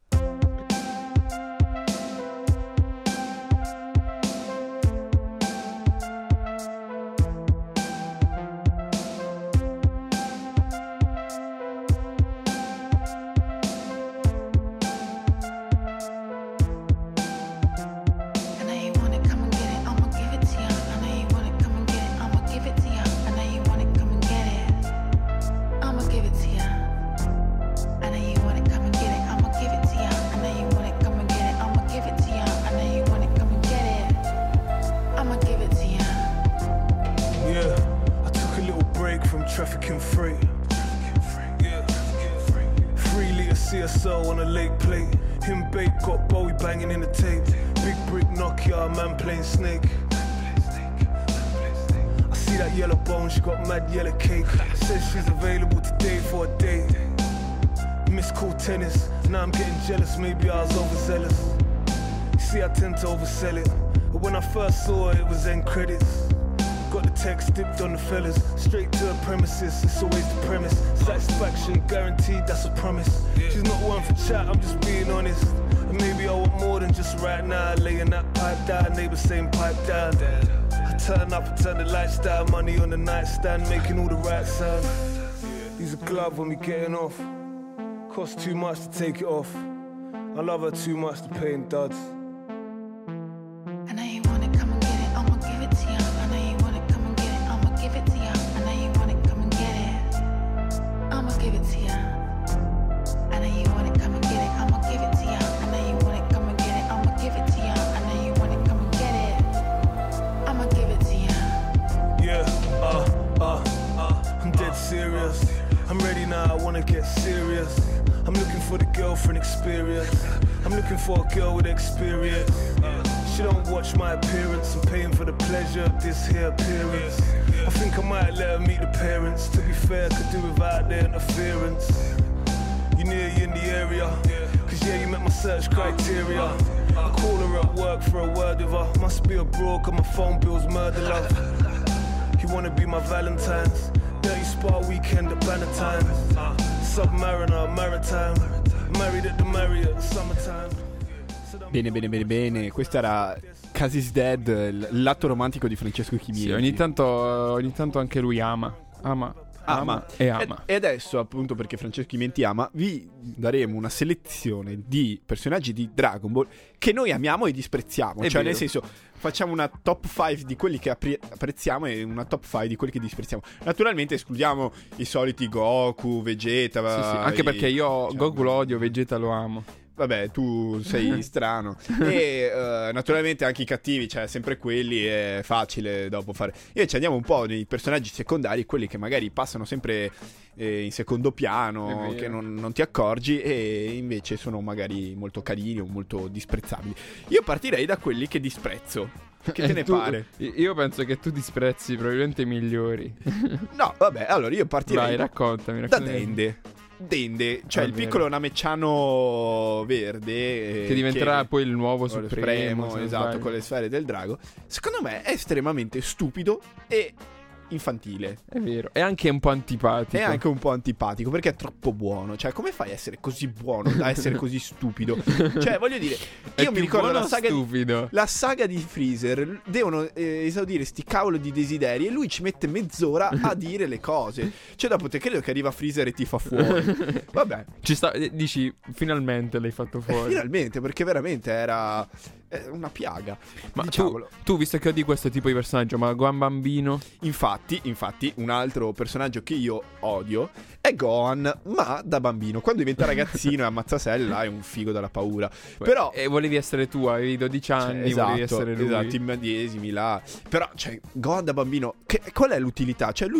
Trafficking freight. Yeah. 3 litre CSO on a lake plate. Him bait got Bowie banging in the tape. Big brick Nokia, man playing Snake. I see that yellow bone, she got mad yellow cake. Says she's available today for a date. Miss cool tennis, now I'm getting jealous, maybe I was overzealous. You see I tend to oversell it, but when I first saw it, it was end credits. Got the text dipped on the fellas, straight to the premises, it's always the premise. Satisfaction guaranteed, that's a promise. She's not one for chat, I'm just being honest. And maybe I want more than just right now, laying that pipe down, neighbor saying pipe down. I turn up and turn the lights down, money on the nightstand, making all the right sound. Use a glove when we getting off, costs too much to take it off. I love her too much to pay in duds. I'm ready now, I wanna get serious. I'm looking for the girlfriend experience. I'm looking for a girl with experience. She don't watch my appearance. I'm paying for the pleasure of this here appearance. I think I might let her meet the parents. To be fair, could do without their interference. You near you in the area, cause yeah, you met my search criteria. I call her at work for a word with her. Must be abroad cause my phone bill's murder love. You wanna be my Valentine's? Dirty spa weekend at Bannatyne. Submariner, maritime. Married at the Marriott, summertime. Bene. Questa era Gus Is Dead, il lato romantico di Francesco Chimieri. Sì, ogni tanto anche lui ama. E adesso, appunto, perché Francesco Chimienti ama, vi daremo una selezione di personaggi di Dragon Ball che noi amiamo e disprezziamo. Cioè, nel senso, facciamo una top 5 di quelli che apprezziamo e una top 5 di quelli che disprezziamo. Naturalmente escludiamo i soliti Goku, Vegeta. Sì. Anche perché io Goku lo odio, Vegeta lo amo. Vabbè, tu sei strano. E naturalmente anche i cattivi, cioè sempre quelli, è facile dopo fare. Invece andiamo un po' nei personaggi secondari, quelli che magari passano sempre in secondo piano, che non ti accorgi e invece sono magari molto carini o molto disprezzabili. Io partirei da quelli che disprezzo. Che te ne pare? Io penso che tu disprezzi probabilmente i migliori. No, vabbè, allora io partirei. Vai, raccontami. Da Dende, cioè il piccolo namecciano verde che diventerà poi il nuovo Supremo, esatto, con le sfere del drago. Secondo me è estremamente stupido e infantile. È vero. È anche un po' antipatico. Perché è troppo buono. Cioè, come fai a essere così buono da essere così stupido? Cioè, voglio dire, io mi ricordo la saga di Freezer. Devono esaudire sti cavolo di desideri e lui ci mette mezz'ora a dire le cose. Cioè, dopo te credo che arriva Freezer e ti fa fuori. Vabbè. Dici, finalmente l'hai fatto fuori. Finalmente, perché veramente era una piaga. Ma tu visto che odi questo tipo di personaggio, ma Gohan bambino? Infatti un altro personaggio che io odio è Gohan, ma da bambino. Quando diventa ragazzino e ammazza Cell, là è un figo dalla paura. Però e volevi essere tu, avevi 12 anni, volevi essere lui. Esatto, immedesimi là. Però, cioè, Gohan da bambino, qual è l'utilità? Cioè lui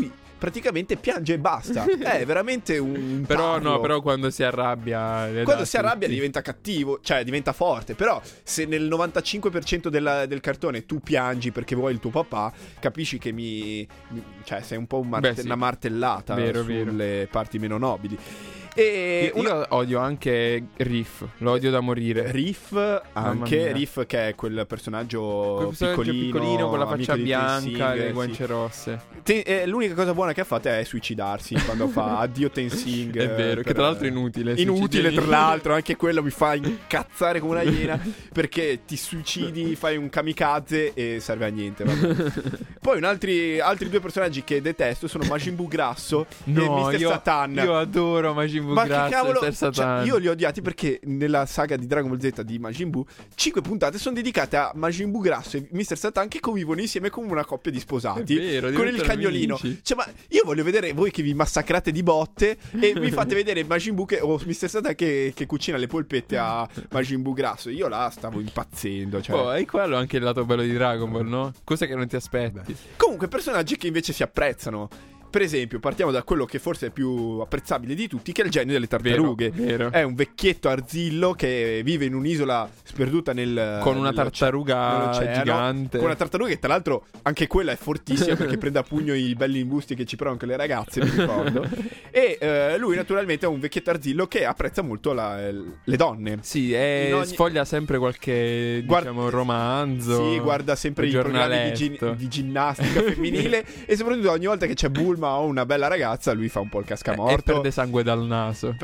praticamente piange e basta. È veramente un Però tarlo. no, però quando si arrabbia Quando si arrabbia diventa cattivo, cioè diventa forte. Però se nel 95% del cartone tu piangi perché vuoi il tuo papà, capisci che cioè sei un po' sì. una martellata Vero, sulle parti meno nobili. E io odio anche Riff, lo odio da morire. Riff, Mamma mia. Riff che è quel personaggio Piccolino con la faccia amico di bianca, Tenzing, le guance rosse. L'unica cosa buona che ha fatto è suicidarsi quando fa addio Tenzing. È vero, che tra l'altro è inutile. Inutile, tra l'altro, anche quello mi fa incazzare come una iena. Perché ti suicidi, fai un kamikaze e serve a niente. Vabbè. Poi altri due personaggi che detesto sono Majin Buu grasso e Mr. Satan. Io adoro Majin Buu Ma grasso che cavolo, e Mr. Satan. cioè, io li ho odiati perché nella saga di Dragon Ball Z di Majin Buu 5 puntate sono dedicate a Majin Buu grasso e Mr. Satan che convivono insieme come una coppia di sposati. È vero, con il diventano cagnolino. amici. Cioè, ma io voglio vedere voi che vi massacrate di botte e mi fate vedere Majin Buu o Mr. Satan che cucina le polpette a Majin Buu grasso. Io là stavo impazzendo, cioè. Oh, e quello è anche il lato bello di Dragon Ball, no? Cose che non ti aspetti. Comunque personaggi che invece si apprezzano. Per esempio, partiamo da quello che forse è più apprezzabile di tutti, che è il genio delle tartarughe. Vero. È un vecchietto arzillo che vive in un'isola sperduta con una tartaruga nell'oceano, gigante. Con una tartaruga che tra l'altro anche quella è fortissima perché prende a pugno i belli imbusti che ci provano con le ragazze, mi ricordo. E lui naturalmente è un vecchietto arzillo che apprezza molto le donne. Sì, sfoglia sempre qualche diciamo romanzo. Sì, guarda sempre i programmi di ginnastica femminile e soprattutto ogni volta che c'è Bulma o una bella ragazza lui fa un po' il cascamorto e prende sangue dal naso.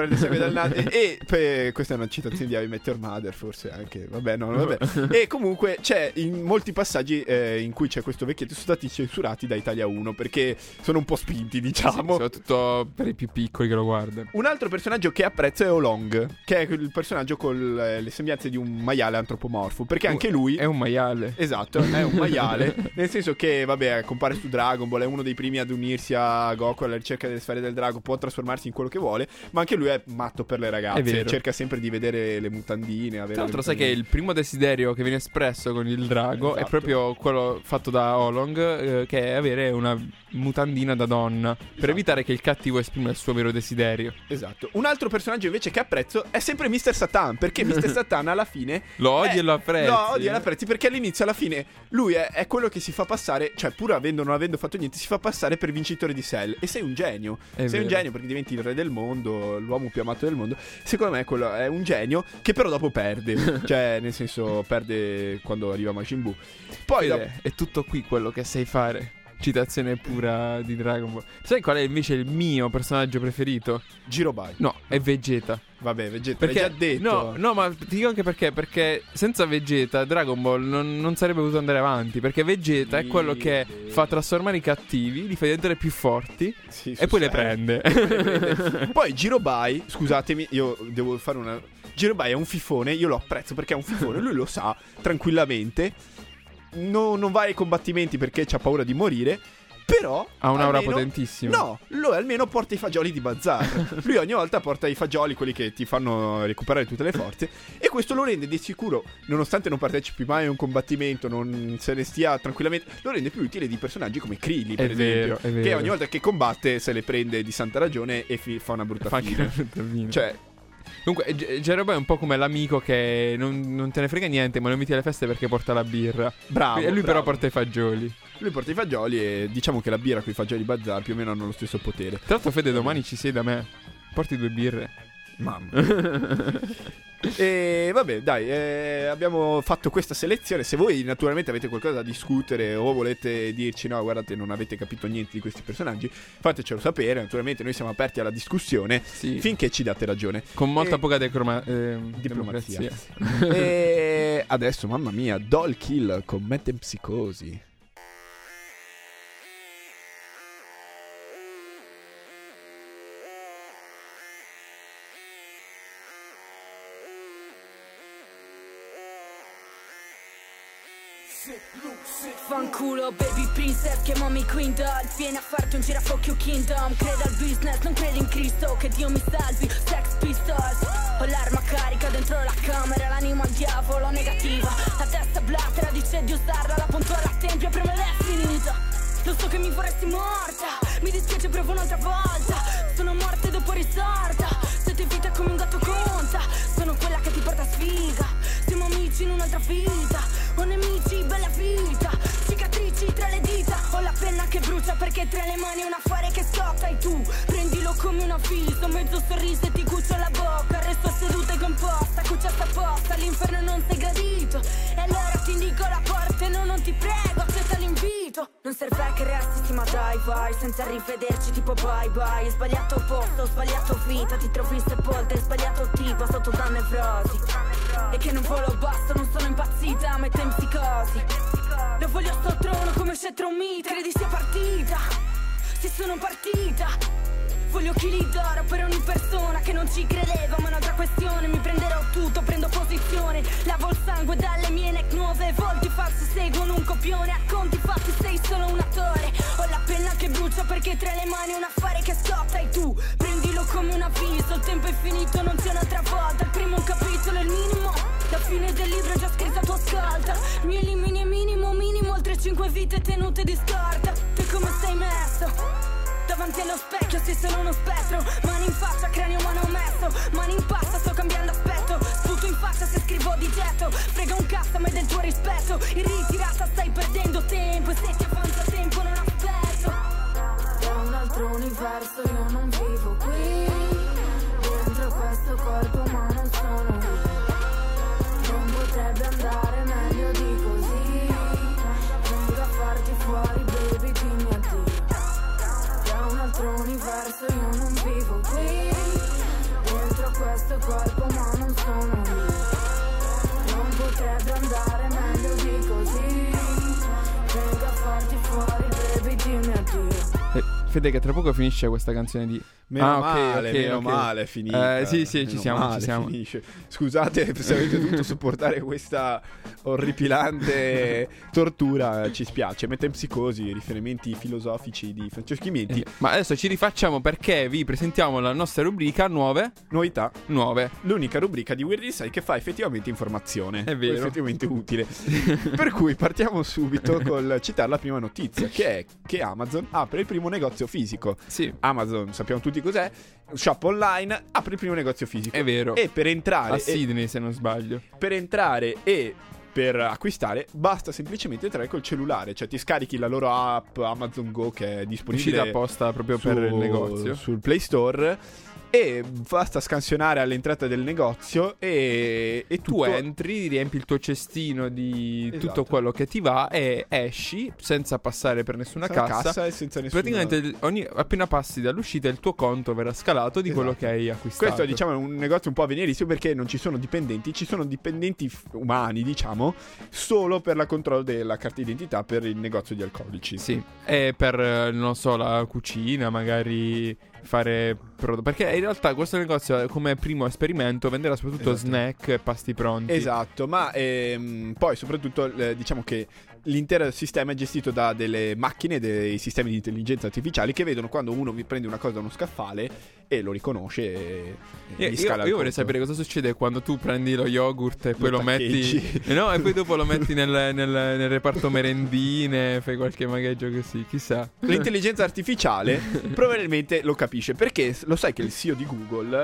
E questa è una citazione di How I Met Your Mother forse anche. Vabbè. E comunque c'è in molti passaggi in cui c'è questo vecchietto sono stati censurati da Italia 1 perché sono un po' spinti, diciamo. Sì, soprattutto per i più piccoli che lo guardano. Un altro personaggio che apprezzo è Oolong, che è il personaggio con le sembianze di un maiale antropomorfo, perché anche lui è un maiale. Esatto, è un maiale. Nel senso che, vabbè, compare su Dragon Ball, è uno dei primi ad unirsi a Goku alla ricerca delle sfere del drago, può trasformarsi in quello che vuole, ma anche lui è matto per le ragazze, cerca sempre di vedere le mutandine. Tra l'altro sai che il primo desiderio che viene espresso con il drago è proprio quello fatto da Oolong, che è avere una mutandina da donna, per evitare che il cattivo esprima il suo vero desiderio. Esatto. Un altro personaggio invece che apprezzo è sempre Mr. Satan, perché Mr. Satan alla fine lo odi e lo apprezzi. Lo odi e lo apprezzi perché all'inizio alla fine lui è quello che si fa passare, cioè pur non avendo fatto niente, si fa passare per vincitore di Cell. E sei un genio. Un genio perché diventi il re del mondo, l'uomo più amato del mondo. Secondo me quello è un genio che però dopo perde. Cioè nel senso perde quando arriva Majin Buu. Poi è tutto qui quello che sai fare. Citazione pura di Dragon Ball. Sai qual è invece il mio personaggio preferito? Jirobai. No, è Vegeta. Vabbè, Vegeta, perché, l'hai già detto. No, ma ti dico anche perché senza Vegeta Dragon Ball non sarebbe potuto andare avanti. Perché Vegeta è quello che fa trasformare i cattivi, li fa diventare più forti e poi le prende. Poi Jirobai, scusatemi, io devo fare una... Jirobai è un fifone, io lo apprezzo perché è un fifone, lui lo sa tranquillamente. Non va ai combattimenti perché c'ha paura di morire. Però ha un'aura potentissima. No, lui almeno porta i fagioli di bazar. Lui ogni volta porta i fagioli, quelli che ti fanno recuperare tutte le forze. E questo lo rende di sicuro, nonostante non partecipi mai a un combattimento, non se ne stia tranquillamente, lo rende più utile di personaggi come Krillin, per esempio. È vero. Che ogni volta che combatte se le prende di santa ragione e fa una brutta fine. Cioè comunque Jirobai è un po' come l'amico che non te ne frega niente, ma lo inviti alle feste perché porta la birra. Bravo. E lui però porta i fagioli. Lui porta i fagioli e diciamo che la birra con i fagioli bazar più o meno hanno lo stesso potere. Tra l'altro Fede, domani ci sei da me. Porti 2 birre. Mamma. E vabbè, dai, abbiamo fatto questa selezione. Se voi naturalmente avete qualcosa da discutere o volete dirci no, guardate, non avete capito niente di questi personaggi, fatecelo sapere. Naturalmente noi siamo aperti alla discussione finché ci date ragione. Con molta poca diplomazia. E adesso, mamma mia, Doll Kill con Metempsicosi. Fanculo baby princess, chiamami Queen Doll. Vieni a farti un girafocchio kingdom. Credo al business, non credo in Cristo, che Dio mi salvi. Sex Pistols. Ho l'arma carica dentro la camera, l'anima al diavolo negativa. La testa blattera dice di usarla, la punto alla tempia, prima ed è finita. Lo so che mi vorresti morta, mi dici che invece provo un'altra volta. Sono morte dopo risorta, 7 vite come un gatto conta. Sono quella che ti porta sfiga. Siamo amici in un'altra vita, o nemici, bella vita. Cicatrici tra le dita, ho la penna che brucia perché tra le mani un affare che scotta. E tu prendilo come un avviso, mezzo sorriso e ti cuccio la bocca. Resto seduta e composta, cuccia sta posta, all'inferno non sei gradito. E allora ti indico la porta e no, non ti prego, accetta l'invito. Non serve che resti, sì ma dai vai, senza rivederci tipo bye bye. Hai sbagliato posto, ho sbagliato vita, ti trovi sepolta, hai sbagliato tipo sotto da nevrosi. E che non volo basso, non sono impazzita, mette in psicosi. Lo voglio sto trono come scettro un mito. Credi sia partita? Se sono partita. Voglio chili d'oro per ogni persona che non ci credeva, ma è un'altra questione. Mi prenderò tutto, prendo posizione. Lavo il sangue dalle mie neck nuove. Volti falsi seguono un copione. A conti fatti sei solo un attore. Ho la penna che brucia perché tra le mani un affare che scotta. E tu prendilo come un avviso, il tempo è finito, non c'è un'altra volta. Il primo capitolo è il minimo, la fine del libro è già scritta, tu ascolta. Mi elimini è minimo, oltre 5 vite tenute di scorta. Te come sei messo? Davanti allo specchio sei solo uno spettro. Mani in faccia, cranio mano messo. Mani in pasta, sto cambiando aspetto. Sputo in faccia se scrivo di getto. Frega un cazzo ma è del tuo rispetto. In ritirata stai perdendo tempo. E se ti avanza tempo non aspetto. Da un altro universo io non vivo qui. Dentro questo corpo ma non sono io. Non potrebbe andare meglio di così. Vengo a farti fuori baby, dimmi addio. Universo io non vivo qui. Dentro questo corpo ma non sono io. Non potrebbe andare meglio di così. Vengo a farti fuori baby, dimmi addio. Fede che tra poco finisce questa canzone di... Meno male, è finita. Sì, ci siamo. Finisce. Scusate se avete dovuto sopportare questa orripilante tortura, ci spiace. Mette in psicosi, riferimenti filosofici di Francesco Chimenti. Ma adesso ci rifacciamo perché vi presentiamo la nostra rubrica Novità. Nuove. L'unica rubrica di Weird Inside che fa effettivamente informazione. È vero. Effettivamente utile. Per cui partiamo subito col citare la prima notizia, che è che Amazon apre il primo negozio fisico. Sì. Amazon, sappiamo tutti cos'è, shop online, apre il primo negozio fisico. È vero. E per entrare a Sydney, se non sbaglio. Per entrare e per acquistare basta semplicemente entrare col cellulare, cioè ti scarichi la loro app Amazon Go che è disponibile uscita apposta proprio per il negozio sul Play Store. E basta scansionare all'entrata del negozio e tu entri, riempi il tuo cestino di tutto esatto. quello che ti va e esci senza passare per nessuna cassa e senza nessuna... Praticamente appena passi dall'uscita il tuo conto verrà scalato di quello che hai acquistato. Questo diciamo è un negozio un po' avveniristico perché non ci sono dipendenti, ci sono dipendenti umani diciamo solo per la controllo della carta d'identità per il negozio di alcolici. Sì, e per non so la cucina magari fare perché in realtà questo negozio come primo esperimento venderà soprattutto snack e pasti pronti. Esatto, ma poi soprattutto diciamo che l'intero sistema è gestito da delle macchine, dei sistemi di intelligenza artificiali che vedono quando uno vi prende una cosa da uno scaffale e lo riconosce e gli scala io vorrei sapere cosa succede quando tu prendi lo yogurt e poi lo metti e poi dopo lo metti nel reparto merendine, fai qualche magheggio così, chissà. L'intelligenza artificiale probabilmente lo capisce perché lo sai che il CEO di Google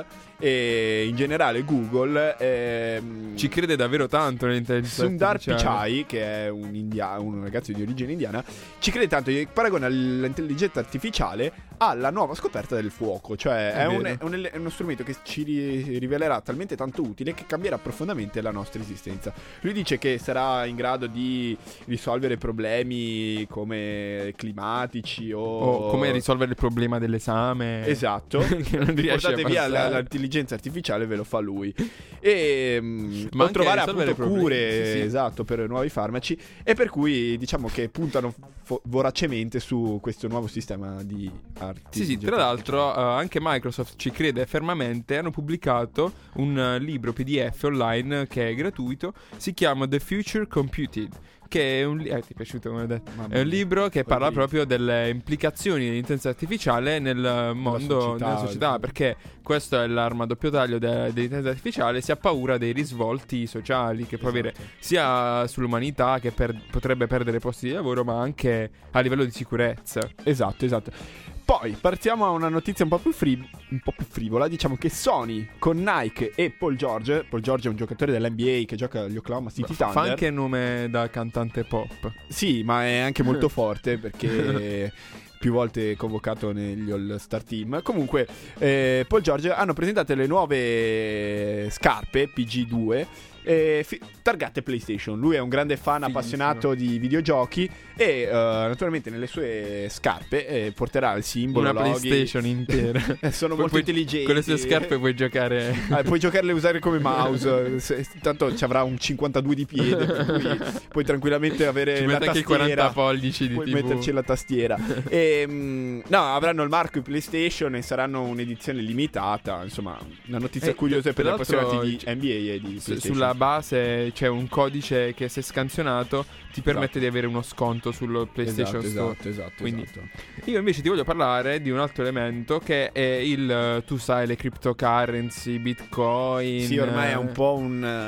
e in generale Google ci crede davvero tanto nell'intelligenza Sundar artificiale. Pichai, che è un ragazzo di origine indiana, ci crede tanto che paragona l'intelligenza artificiale alla nuova scoperta del fuoco, cioè è uno strumento che ci rivelerà talmente tanto utile che cambierà profondamente la nostra esistenza. Lui dice che sarà in grado di risolvere problemi come climatici o come risolvere il problema dell'esame. Esatto. Che non riesce portate via passare. l'intelligenza artificiale, ve lo fa lui. E ma trovare appunto cure sì. Esatto, per nuovi farmaci. E per cui diciamo che puntano voracemente su questo nuovo sistema di Sì, tra l'altro anche Microsoft ci crede fermamente. Hanno pubblicato un libro PDF online che è gratuito, si chiama The Future Computed, che è un ti è piaciuto come ho detto? È un libro che parla proprio delle implicazioni dell'intelligenza artificiale nel mondo, nella società, perché questo è l'arma a doppio taglio dell'intelligenza artificiale. Si ha paura dei risvolti sociali che può avere sia sull'umanità, che potrebbe perdere posti di lavoro, ma anche a livello di sicurezza. Esatto. Poi partiamo a una notizia un po' più frivola. Diciamo che Sony con Nike e Paul George è un giocatore dell'NBA che gioca agli Oklahoma City Thunder. Fa anche nome da cantante pop. Sì, ma è anche molto forte perché più volte convocato negli All-Star Team. Comunque Paul George hanno presentato le nuove scarpe PG2 targate PlayStation. Lui è un grande fan appassionato di videogiochi e naturalmente nelle sue scarpe porterà il simbolo, una loghi. PlayStation intera. Sono molto intelligenti. Con le sue scarpe puoi giocare puoi giocarle e usare come mouse. Tanto ci avrà un 52 di piede, per cui puoi tranquillamente avere ci la mette anche tastiera, 40 pollici di puoi TV. metterci la tastiera. No, avranno il marchio PlayStation e saranno un'edizione limitata. Insomma, una notizia curiosa per gli appassionati di NBA e di PlayStation. Sulla base c'è un codice che, se scansionato, ti permette di avere uno sconto sul PlayStation Store. Esatto. Quindi io invece ti voglio parlare di un altro elemento che è tu sai, le cryptocurrency, Bitcoin. Sì, ormai è un po'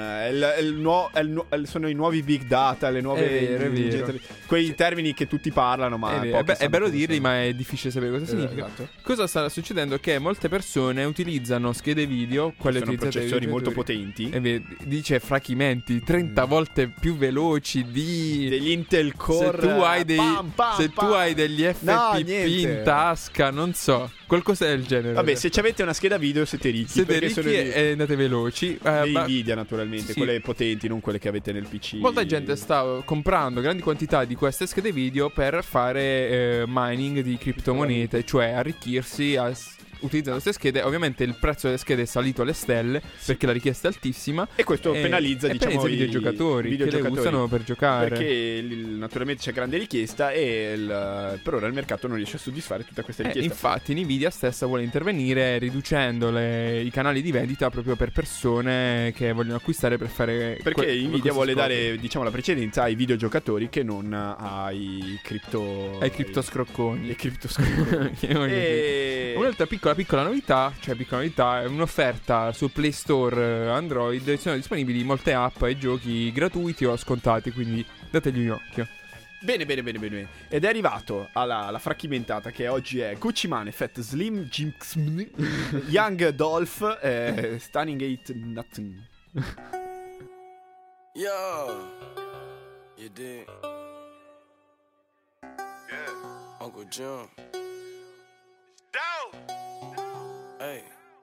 sono i nuovi big data, le nuove è vero. Quei termini che tutti parlano, ma è bello dirli, ma è difficile sapere cosa significa. Esatto. Cosa sta succedendo? Che molte persone utilizzano schede video, quelle sono utilizzate processori molto potenti. Dice frachimenti 30 volte più veloci degli Intel Core. Se tu hai degli FPP in tasca, non so, qualcosa del genere. Vabbè, se ci avete una scheda video siete ricchi e andate veloci. Nvidia naturalmente, sì. Quelle potenti, non quelle che avete nel PC. Molta gente sta comprando grandi quantità di queste schede video per fare mining di criptomonete, cioè arricchirsi utilizzando queste schede. Ovviamente il prezzo delle schede è salito alle stelle perché la richiesta è altissima e questo penalizza i videogiocatori che le usano per giocare, perché naturalmente c'è grande richiesta e per ora il mercato non riesce a soddisfare tutta questa richiesta. Infatti Nvidia stessa vuole intervenire riducendo i canali di vendita proprio per persone che vogliono acquistare per fare, perché Nvidia vuole dare, diciamo, la precedenza ai videogiocatori che non ai criptoscrocconi. E un'altra piccola novità, è un'offerta su Play Store Android. Sono disponibili molte app e giochi gratuiti o scontati, quindi dategli un occhio. Bene. Ed è arrivato alla fracchimentata che oggi è Gucci Mane, Fat Slim, Jinx, Young Dolph, Stunning 8 Nothing. Yo, you dig? Yeah, Uncle Jim. Dope! Hey.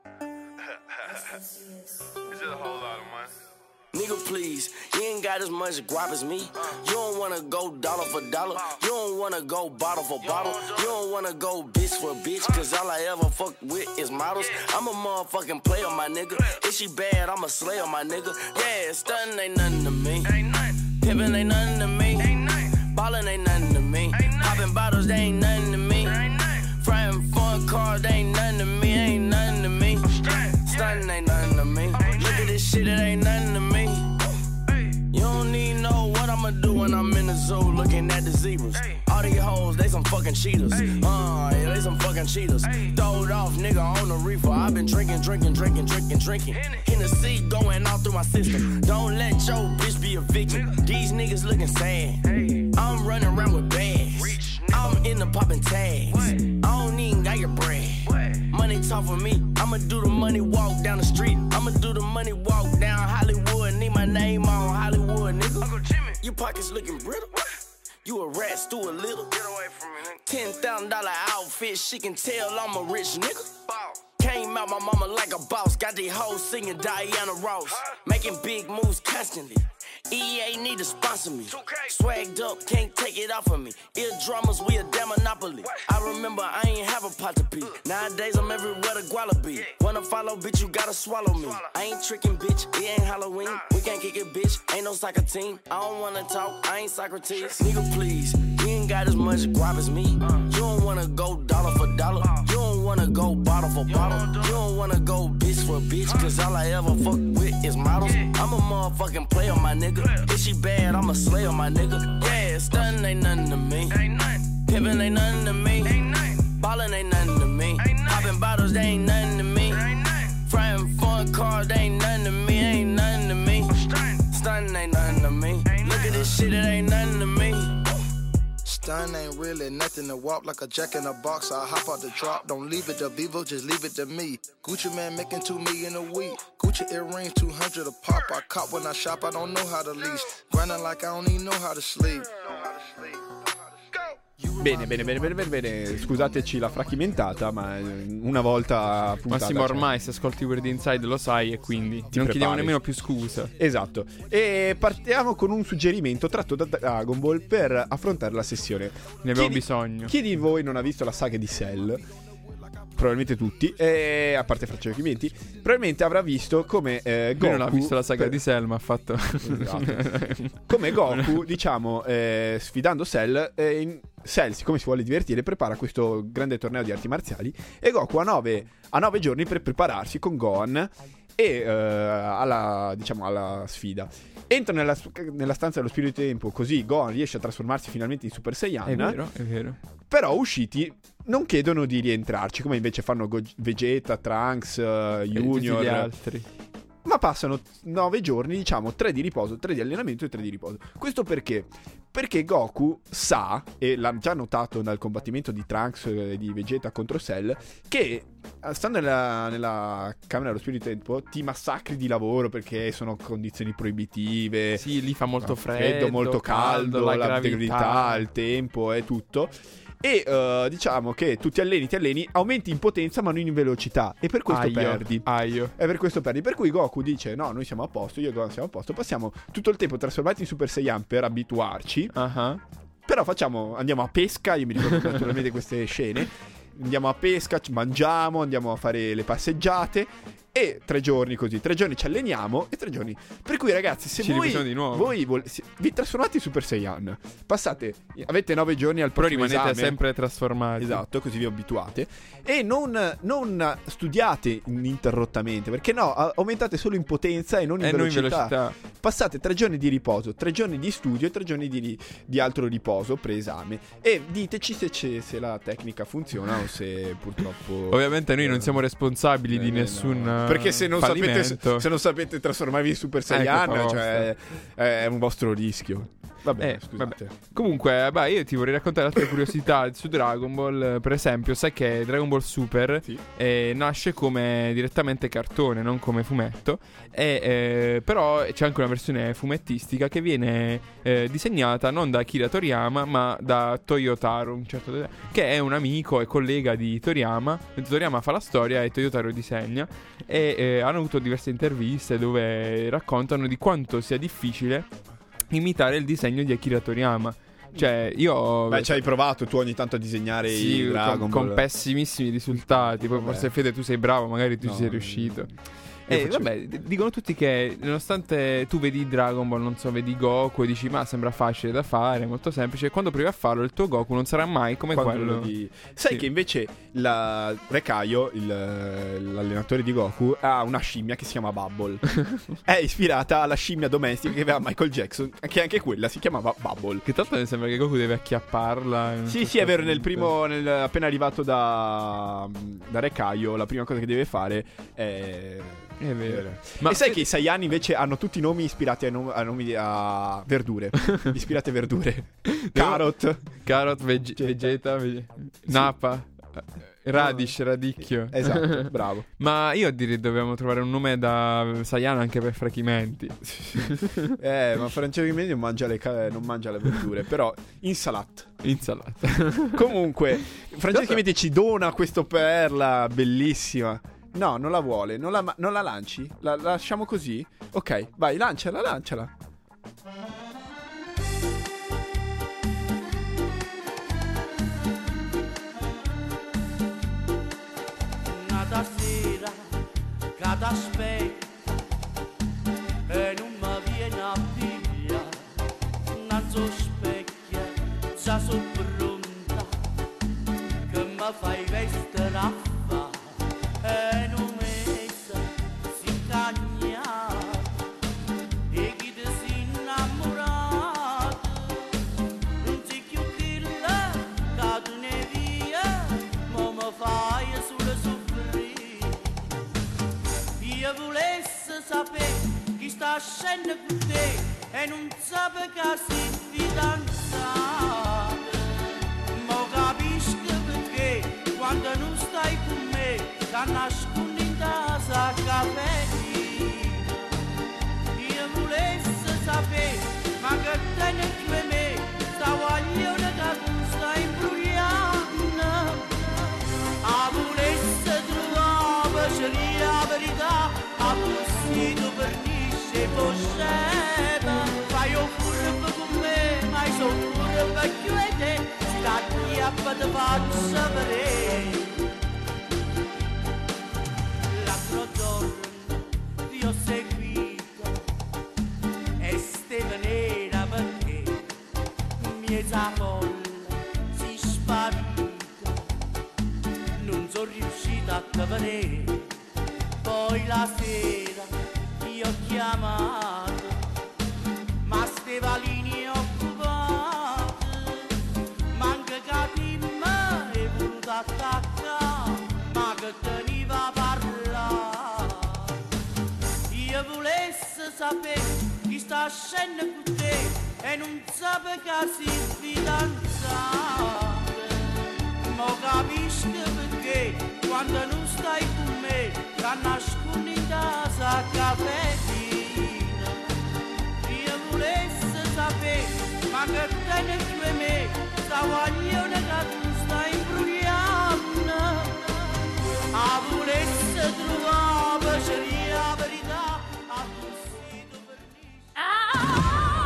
It's just a whole lot of money. Nigga, please, you ain't got as much guap as me. You don't wanna go dollar for dollar. You don't wanna go bottle for bottle. You don't wanna go bitch for bitch, cause all I ever fuck with is models. I'm a motherfucking player, my nigga. If she bad, I'm a slayer, my nigga. Yeah, stunning ain't nothing to me. Pimpin' ain't nothing to me. Ballin' ain't nothing to me. Poppin' bottles, they ain't nothing to me. Frying fun cars, they ain't nothing to me. Ain't nothing to me. Stunning ain't nothing to me. Look at this shit, it ain't nothing to me. You don't even know what I'ma do when I'm in the zoo looking at the zebras. All these hoes, they some fucking cheaters. Yeah, they some fucking cheaters. Throwed off, nigga, on the reefer. I've been drinking. Hennessy going all through my system. Don't let your bitch be a victim. These niggas looking sad. I'm running around with bags. I'm in the popping tags. I don't even got your bread. Money talk for me. I'ma do the money walk down the street. I'ma do the money walk down Hollywood. Need my name on Hollywood, nigga. Your pockets looking brittle. You a rat, stew a little. Get away from me, nigga. $10,000 outfit. She can tell I'm a rich nigga. Came out my mama like a boss. Got these hoes singing Diana Ross. Making big moves constantly. EA need to sponsor me. Swagged up, can't take it off of me. Eardrummers, we a damn monopoly. I remember I ain't have a pot to pee. Nowadays I'm everywhere to Guala be. Wanna follow, bitch, you gotta swallow me. I ain't tricking, bitch, it ain't Halloween. We can't kick it, bitch, ain't no soccer team. I don't wanna talk, I ain't Socrates. Nigga, please, you ain't got as much guap as me. You don't wanna go dollar for dollar. You don't wanna go bottle for bottle. You don't wanna go bitch for bitch, cause all I ever fuck with is models. I'm a motherfucking player, my nigga. If she bad, I'm a slayer, my nigga. Yeah, stunning ain't nothing to me. Pimpin' ain't nothing to me. Ballin' ain't nothing to me. Poppin' bottles, they ain't nothing to me. Frying fun cars, they ain't nothing to me. Ain't nothing to me. Stunning ain't nothing to me. Look at this shit, it ain't nothing to me. Stun ain't really nothing to walk like a jack in a box. I hop out the drop, don't leave it to Vivo, just leave it to me. Gucci man making 2 million a week. Gucci earrings 200 a pop. I cop when I shop, I don't know how to leash. Grinding like I don't even know how to sleep. Bene. Scusateci la fracchimentata, ma una volta puntata. Massimo, ormai se ascolti Weird Inside lo sai e quindi non chiediamo nemmeno più scusa. Esatto. E partiamo con un suggerimento tratto da Dragon Ball per affrontare la sessione. Ne avevo bisogno. Chi di voi non ha visto la saga di Cell? Probabilmente tutti, a parte Francesco Chimenti, probabilmente avrà visto come Goku. Non ha visto la saga di Cell, ma ha fatto come Goku, diciamo, sfidando Cell, Cell, siccome si vuole divertire, prepara questo grande torneo di arti marziali e Goku ha 9 giorni per prepararsi con Gohan e alla sfida. Entra nella stanza dello spirito di tempo, così Gohan riesce a trasformarsi finalmente in Super Saiyan. È vero. Però usciti non chiedono di rientrarci, come invece fanno Vegeta, Trunks, Junior e gli altri. Ma passano 9 giorni, diciamo, 3 di riposo, 3 di allenamento e 3 di riposo. Questo perché? Perché Goku sa, e l'ha già notato dal combattimento di Trunks e di Vegeta contro Cell, che stando nella camera dello spirito tempo ti massacri di lavoro perché sono condizioni proibitive. Sì, lì fa molto freddo, molto caldo, la gravità, il tempo e tutto. E diciamo che tu ti alleni, aumenti in potenza ma non in velocità. E per questo perdi. E per questo perdi. Per cui Goku dice: no, noi siamo a posto, io e Gohan siamo a posto. Passiamo tutto il tempo trasformati in Super Saiyan per abituarci. Però andiamo a pesca. Io mi ricordo naturalmente queste scene. Andiamo a pesca, ci mangiamo, andiamo a fare le passeggiate. E 3 giorni così, 3 giorni ci alleniamo e 3 giorni. Per cui ragazzi, se voi vi trasformate in Super Saiyan, avete 9 giorni al prossimo esame. Però rimanete sempre trasformati. Esatto, così vi abituate. E non studiate ininterrottamente, perché no, aumentate solo in potenza e non in velocità. Passate 3 giorni di riposo, 3 giorni di studio e 3 giorni di altro riposo pre-esame. E diteci se la tecnica funziona o se purtroppo... Ovviamente noi non siamo responsabili di nessun... Perché se non sapete trasformarvi in Super Saiyan, cioè, è un vostro rischio. Vabbè, scusate. Comunque, io ti vorrei raccontare altre curiosità su Dragon Ball. Per esempio, sai che Dragon Ball Super nasce come direttamente cartone, non come fumetto. Però c'è anche una versione fumettistica che viene disegnata non da Akira Toriyama, ma da Toyotaro, che è un amico e collega di Toriyama. Toriyama fa la storia e Toyotaro disegna. E hanno avuto diverse interviste dove raccontano di quanto sia difficile imitare il disegno di Akira Toriyama. Cioè, io... ci hai provato tu ogni tanto a disegnare i Dragon Ball con pessimissimi risultati. Poi forse Fede, tu sei bravo, magari tu ci sei riuscito. Dicono tutti che nonostante tu vedi Dragon Ball, non so, vedi Goku e dici ma sembra facile da fare, molto semplice, quando provi a farlo il tuo Goku non sarà mai come quello Sai che invece Rekaio, l'allenatore di Goku, ha una scimmia che si chiama Bubble. È ispirata alla scimmia domestica che aveva Michael Jackson, che anche quella si chiamava Bubble. Che tanto mi sembra che Goku deve acchiapparla. Sì, è vero, appena arrivato da Rekaio, la prima cosa che deve fare è vero. Ma sai che i Saiyan invece hanno tutti i nomi ispirati a verdure. Ispirate a verdure. Carrot, Vegeta, Nappa, Radish, Radicchio. Esatto, bravo. Ma io direi dobbiamo trovare un nome da Saiyan anche per Frachimenti. Ma Francesco Chimenti non mangia le verdure, però insalata. Comunque Francesco Chimenti ci dona questa perla bellissima. No, non la vuole, non la lanci? La lasciamo così? Ok, vai, lanciala. Nata sera, che t'aspetta e non mi viene a via, non so specchia, già so pronta, che mi fai vestire a fa. E non messa si cagna e chi ti si innamorato non si chiudilla che tu ne via ma mi fai solo soffrire. Io volessi sapere chi sta scendendo con te e non sape che si fidanzato che nasconde in casa caffeina. Io volessi sapere, ma che te ne più e me, sta guaglione che tu stai imbruriando. A volesse trovare piacere la verità, a possito pernisce e posceva. Fai un furbo con me, ma io sono furbo più e te, si la chiappa te faccia vedere. L'altro giorno ti ho seguito e stava nera perché miezza folla si sparita. Non sono riuscita a capire, poi la sera ti ho chiamato, ma ste valine occupate, manca capimma e voluto attaccare, ma che teniva a parlare. Io volessi sapere chi sta scendendo con te e non sape che si fidanzate. Mo capisco perché quando non stai con me ti nascondi in casa caffeina. Io volessi sapere, ma che te ne più e me, sta guaglione che tu stai imbrugliando. A volessi trovare piacere la verità, a possito pernisce.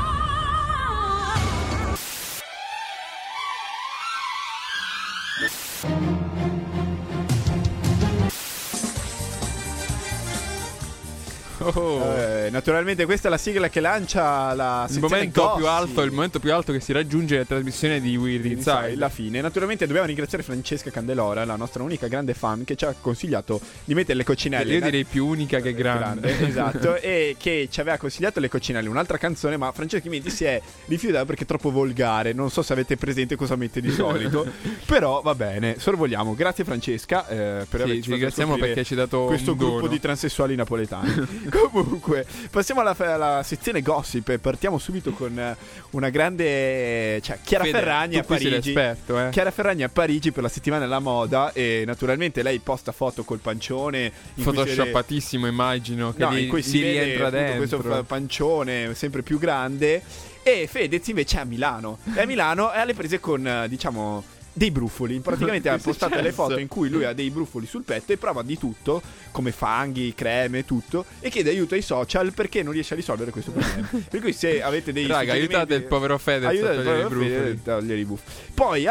Naturalmente questa è la sigla che lancia la il sezione momento più alto, il momento più alto che si raggiunge nella trasmissione di Weird Inside. La fine. Naturalmente dobbiamo ringraziare Francesca Candelora, la nostra unica grande fan, che ci ha consigliato di mettere le coccinelle. Io direi più unica che grande. Esatto. E che ci aveva consigliato le coccinelle, un'altra canzone, ma Francesca Chimenti si è rifiutata perché è troppo volgare. Non so se avete presente cosa mette di solito. Però va bene, sorvoliamo. Grazie Francesca per averci ti ringraziamo perché ci hai dato questo un gruppo dono di transessuali napoletani. Comunque passiamo alla sezione gossip e partiamo subito con una grande, cioè Chiara Fede, Ferragni a tu qui sei Parigi. l'esperto, Chiara Ferragni a Parigi per la settimana della moda e naturalmente lei posta foto col pancione in photoshoppatissimo, immagino che in cui si vede rientra dentro questo pancione sempre più grande. E Fedez invece è a Milano. È a Milano e alle prese con diciamo dei brufoli. Praticamente ha postato delle foto in cui lui ha dei brufoli sul petto e prova di tutto, come fanghi, creme, tutto, e chiede aiuto ai social perché non riesce a risolvere questo problema. Per cui se avete dei aiutate il povero Fedez a togliere i brufoli. Poi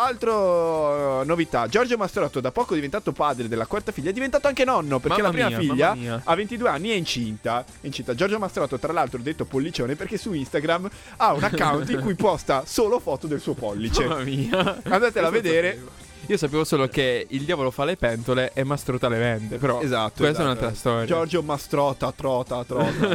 altro novità, Giorgio Mastrotto, da poco diventato padre della quarta figlia, è diventato anche nonno perché mamma la prima mia, figlia ha 22 anni e è incinta. Giorgio Mastrotto, tra l'altro, detto pollicione perché su Instagram ha un account in cui posta solo foto del suo pollice. Mamma mia, andatela a vedere. Io sapevo solo che il diavolo fa le pentole e Mastrota le vende. Però esatto, questa è un'altra storia. Giorgio Mastrota, trota.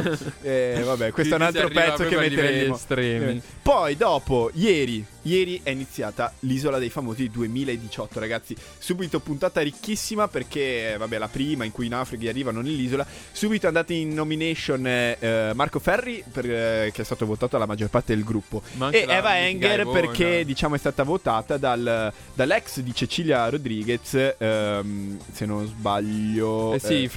Vabbè, questo è un altro pezzo che metteremo estremi. Poi dopo, ieri è iniziata l'Isola dei Famosi 2018, ragazzi. Subito puntata ricchissima perché, vabbè, la prima in cui i naufraghi arrivano nell'isola. Subito è andato in nomination Marco Ferri, che è stato votato dalla maggior parte del gruppo. E Eva Enger perché, diciamo, è stata votata dall'ex di Cecilia Rodriguez, se non sbaglio. Sì,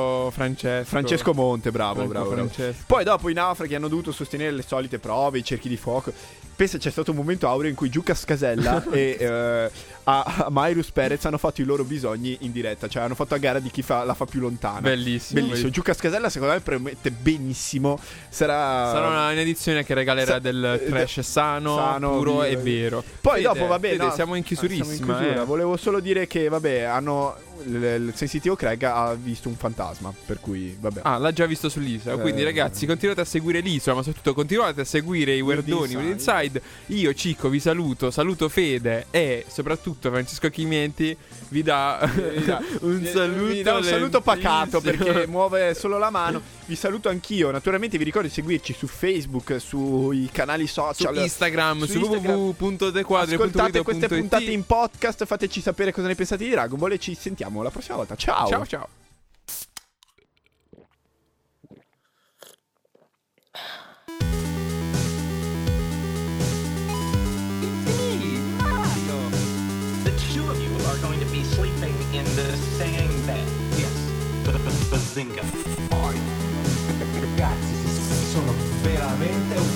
Francesco Monte, bravo. Francesco. Poi dopo i naufraghi hanno dovuto sostenere le solite prove, i cerchi di fuoco. Pensa, c'è stato un momento aureo in cui Giuca Scasella e a Mairus Perez hanno fatto i loro bisogni in diretta, cioè hanno fatto a gara di chi la fa più lontana. Bellissimo. Giuca Scasella secondo me promette benissimo. Sarà un'edizione che regalerà del trash sano puro e vero. Poi dopo vabbè, siamo in chiusura. Volevo solo dire che vabbè, il sensitivo Craig ha visto un fantasma, per cui vabbè. L'ha già visto sull'isola. Quindi ragazzi, continuate a seguire l'isola, ma soprattutto continuate a seguire i Werdoni Weird Inside. Io Cicco vi saluto Fede e soprattutto Francesco Chimenti vi dà un saluto pacato perché muove solo la mano. Vi saluto anch'io. Naturalmente vi ricordo di seguirci su Facebook, sui canali social, su Instagram, su www.dequadri.it. Ascoltate queste puntate in podcast, fateci sapere cosa ne pensate di Dragon Ball e ci sentiamo la prossima volta. Ciao. The two of you are going to be sleeping in the same bed. Bazinga. Ragazzi, sono veramente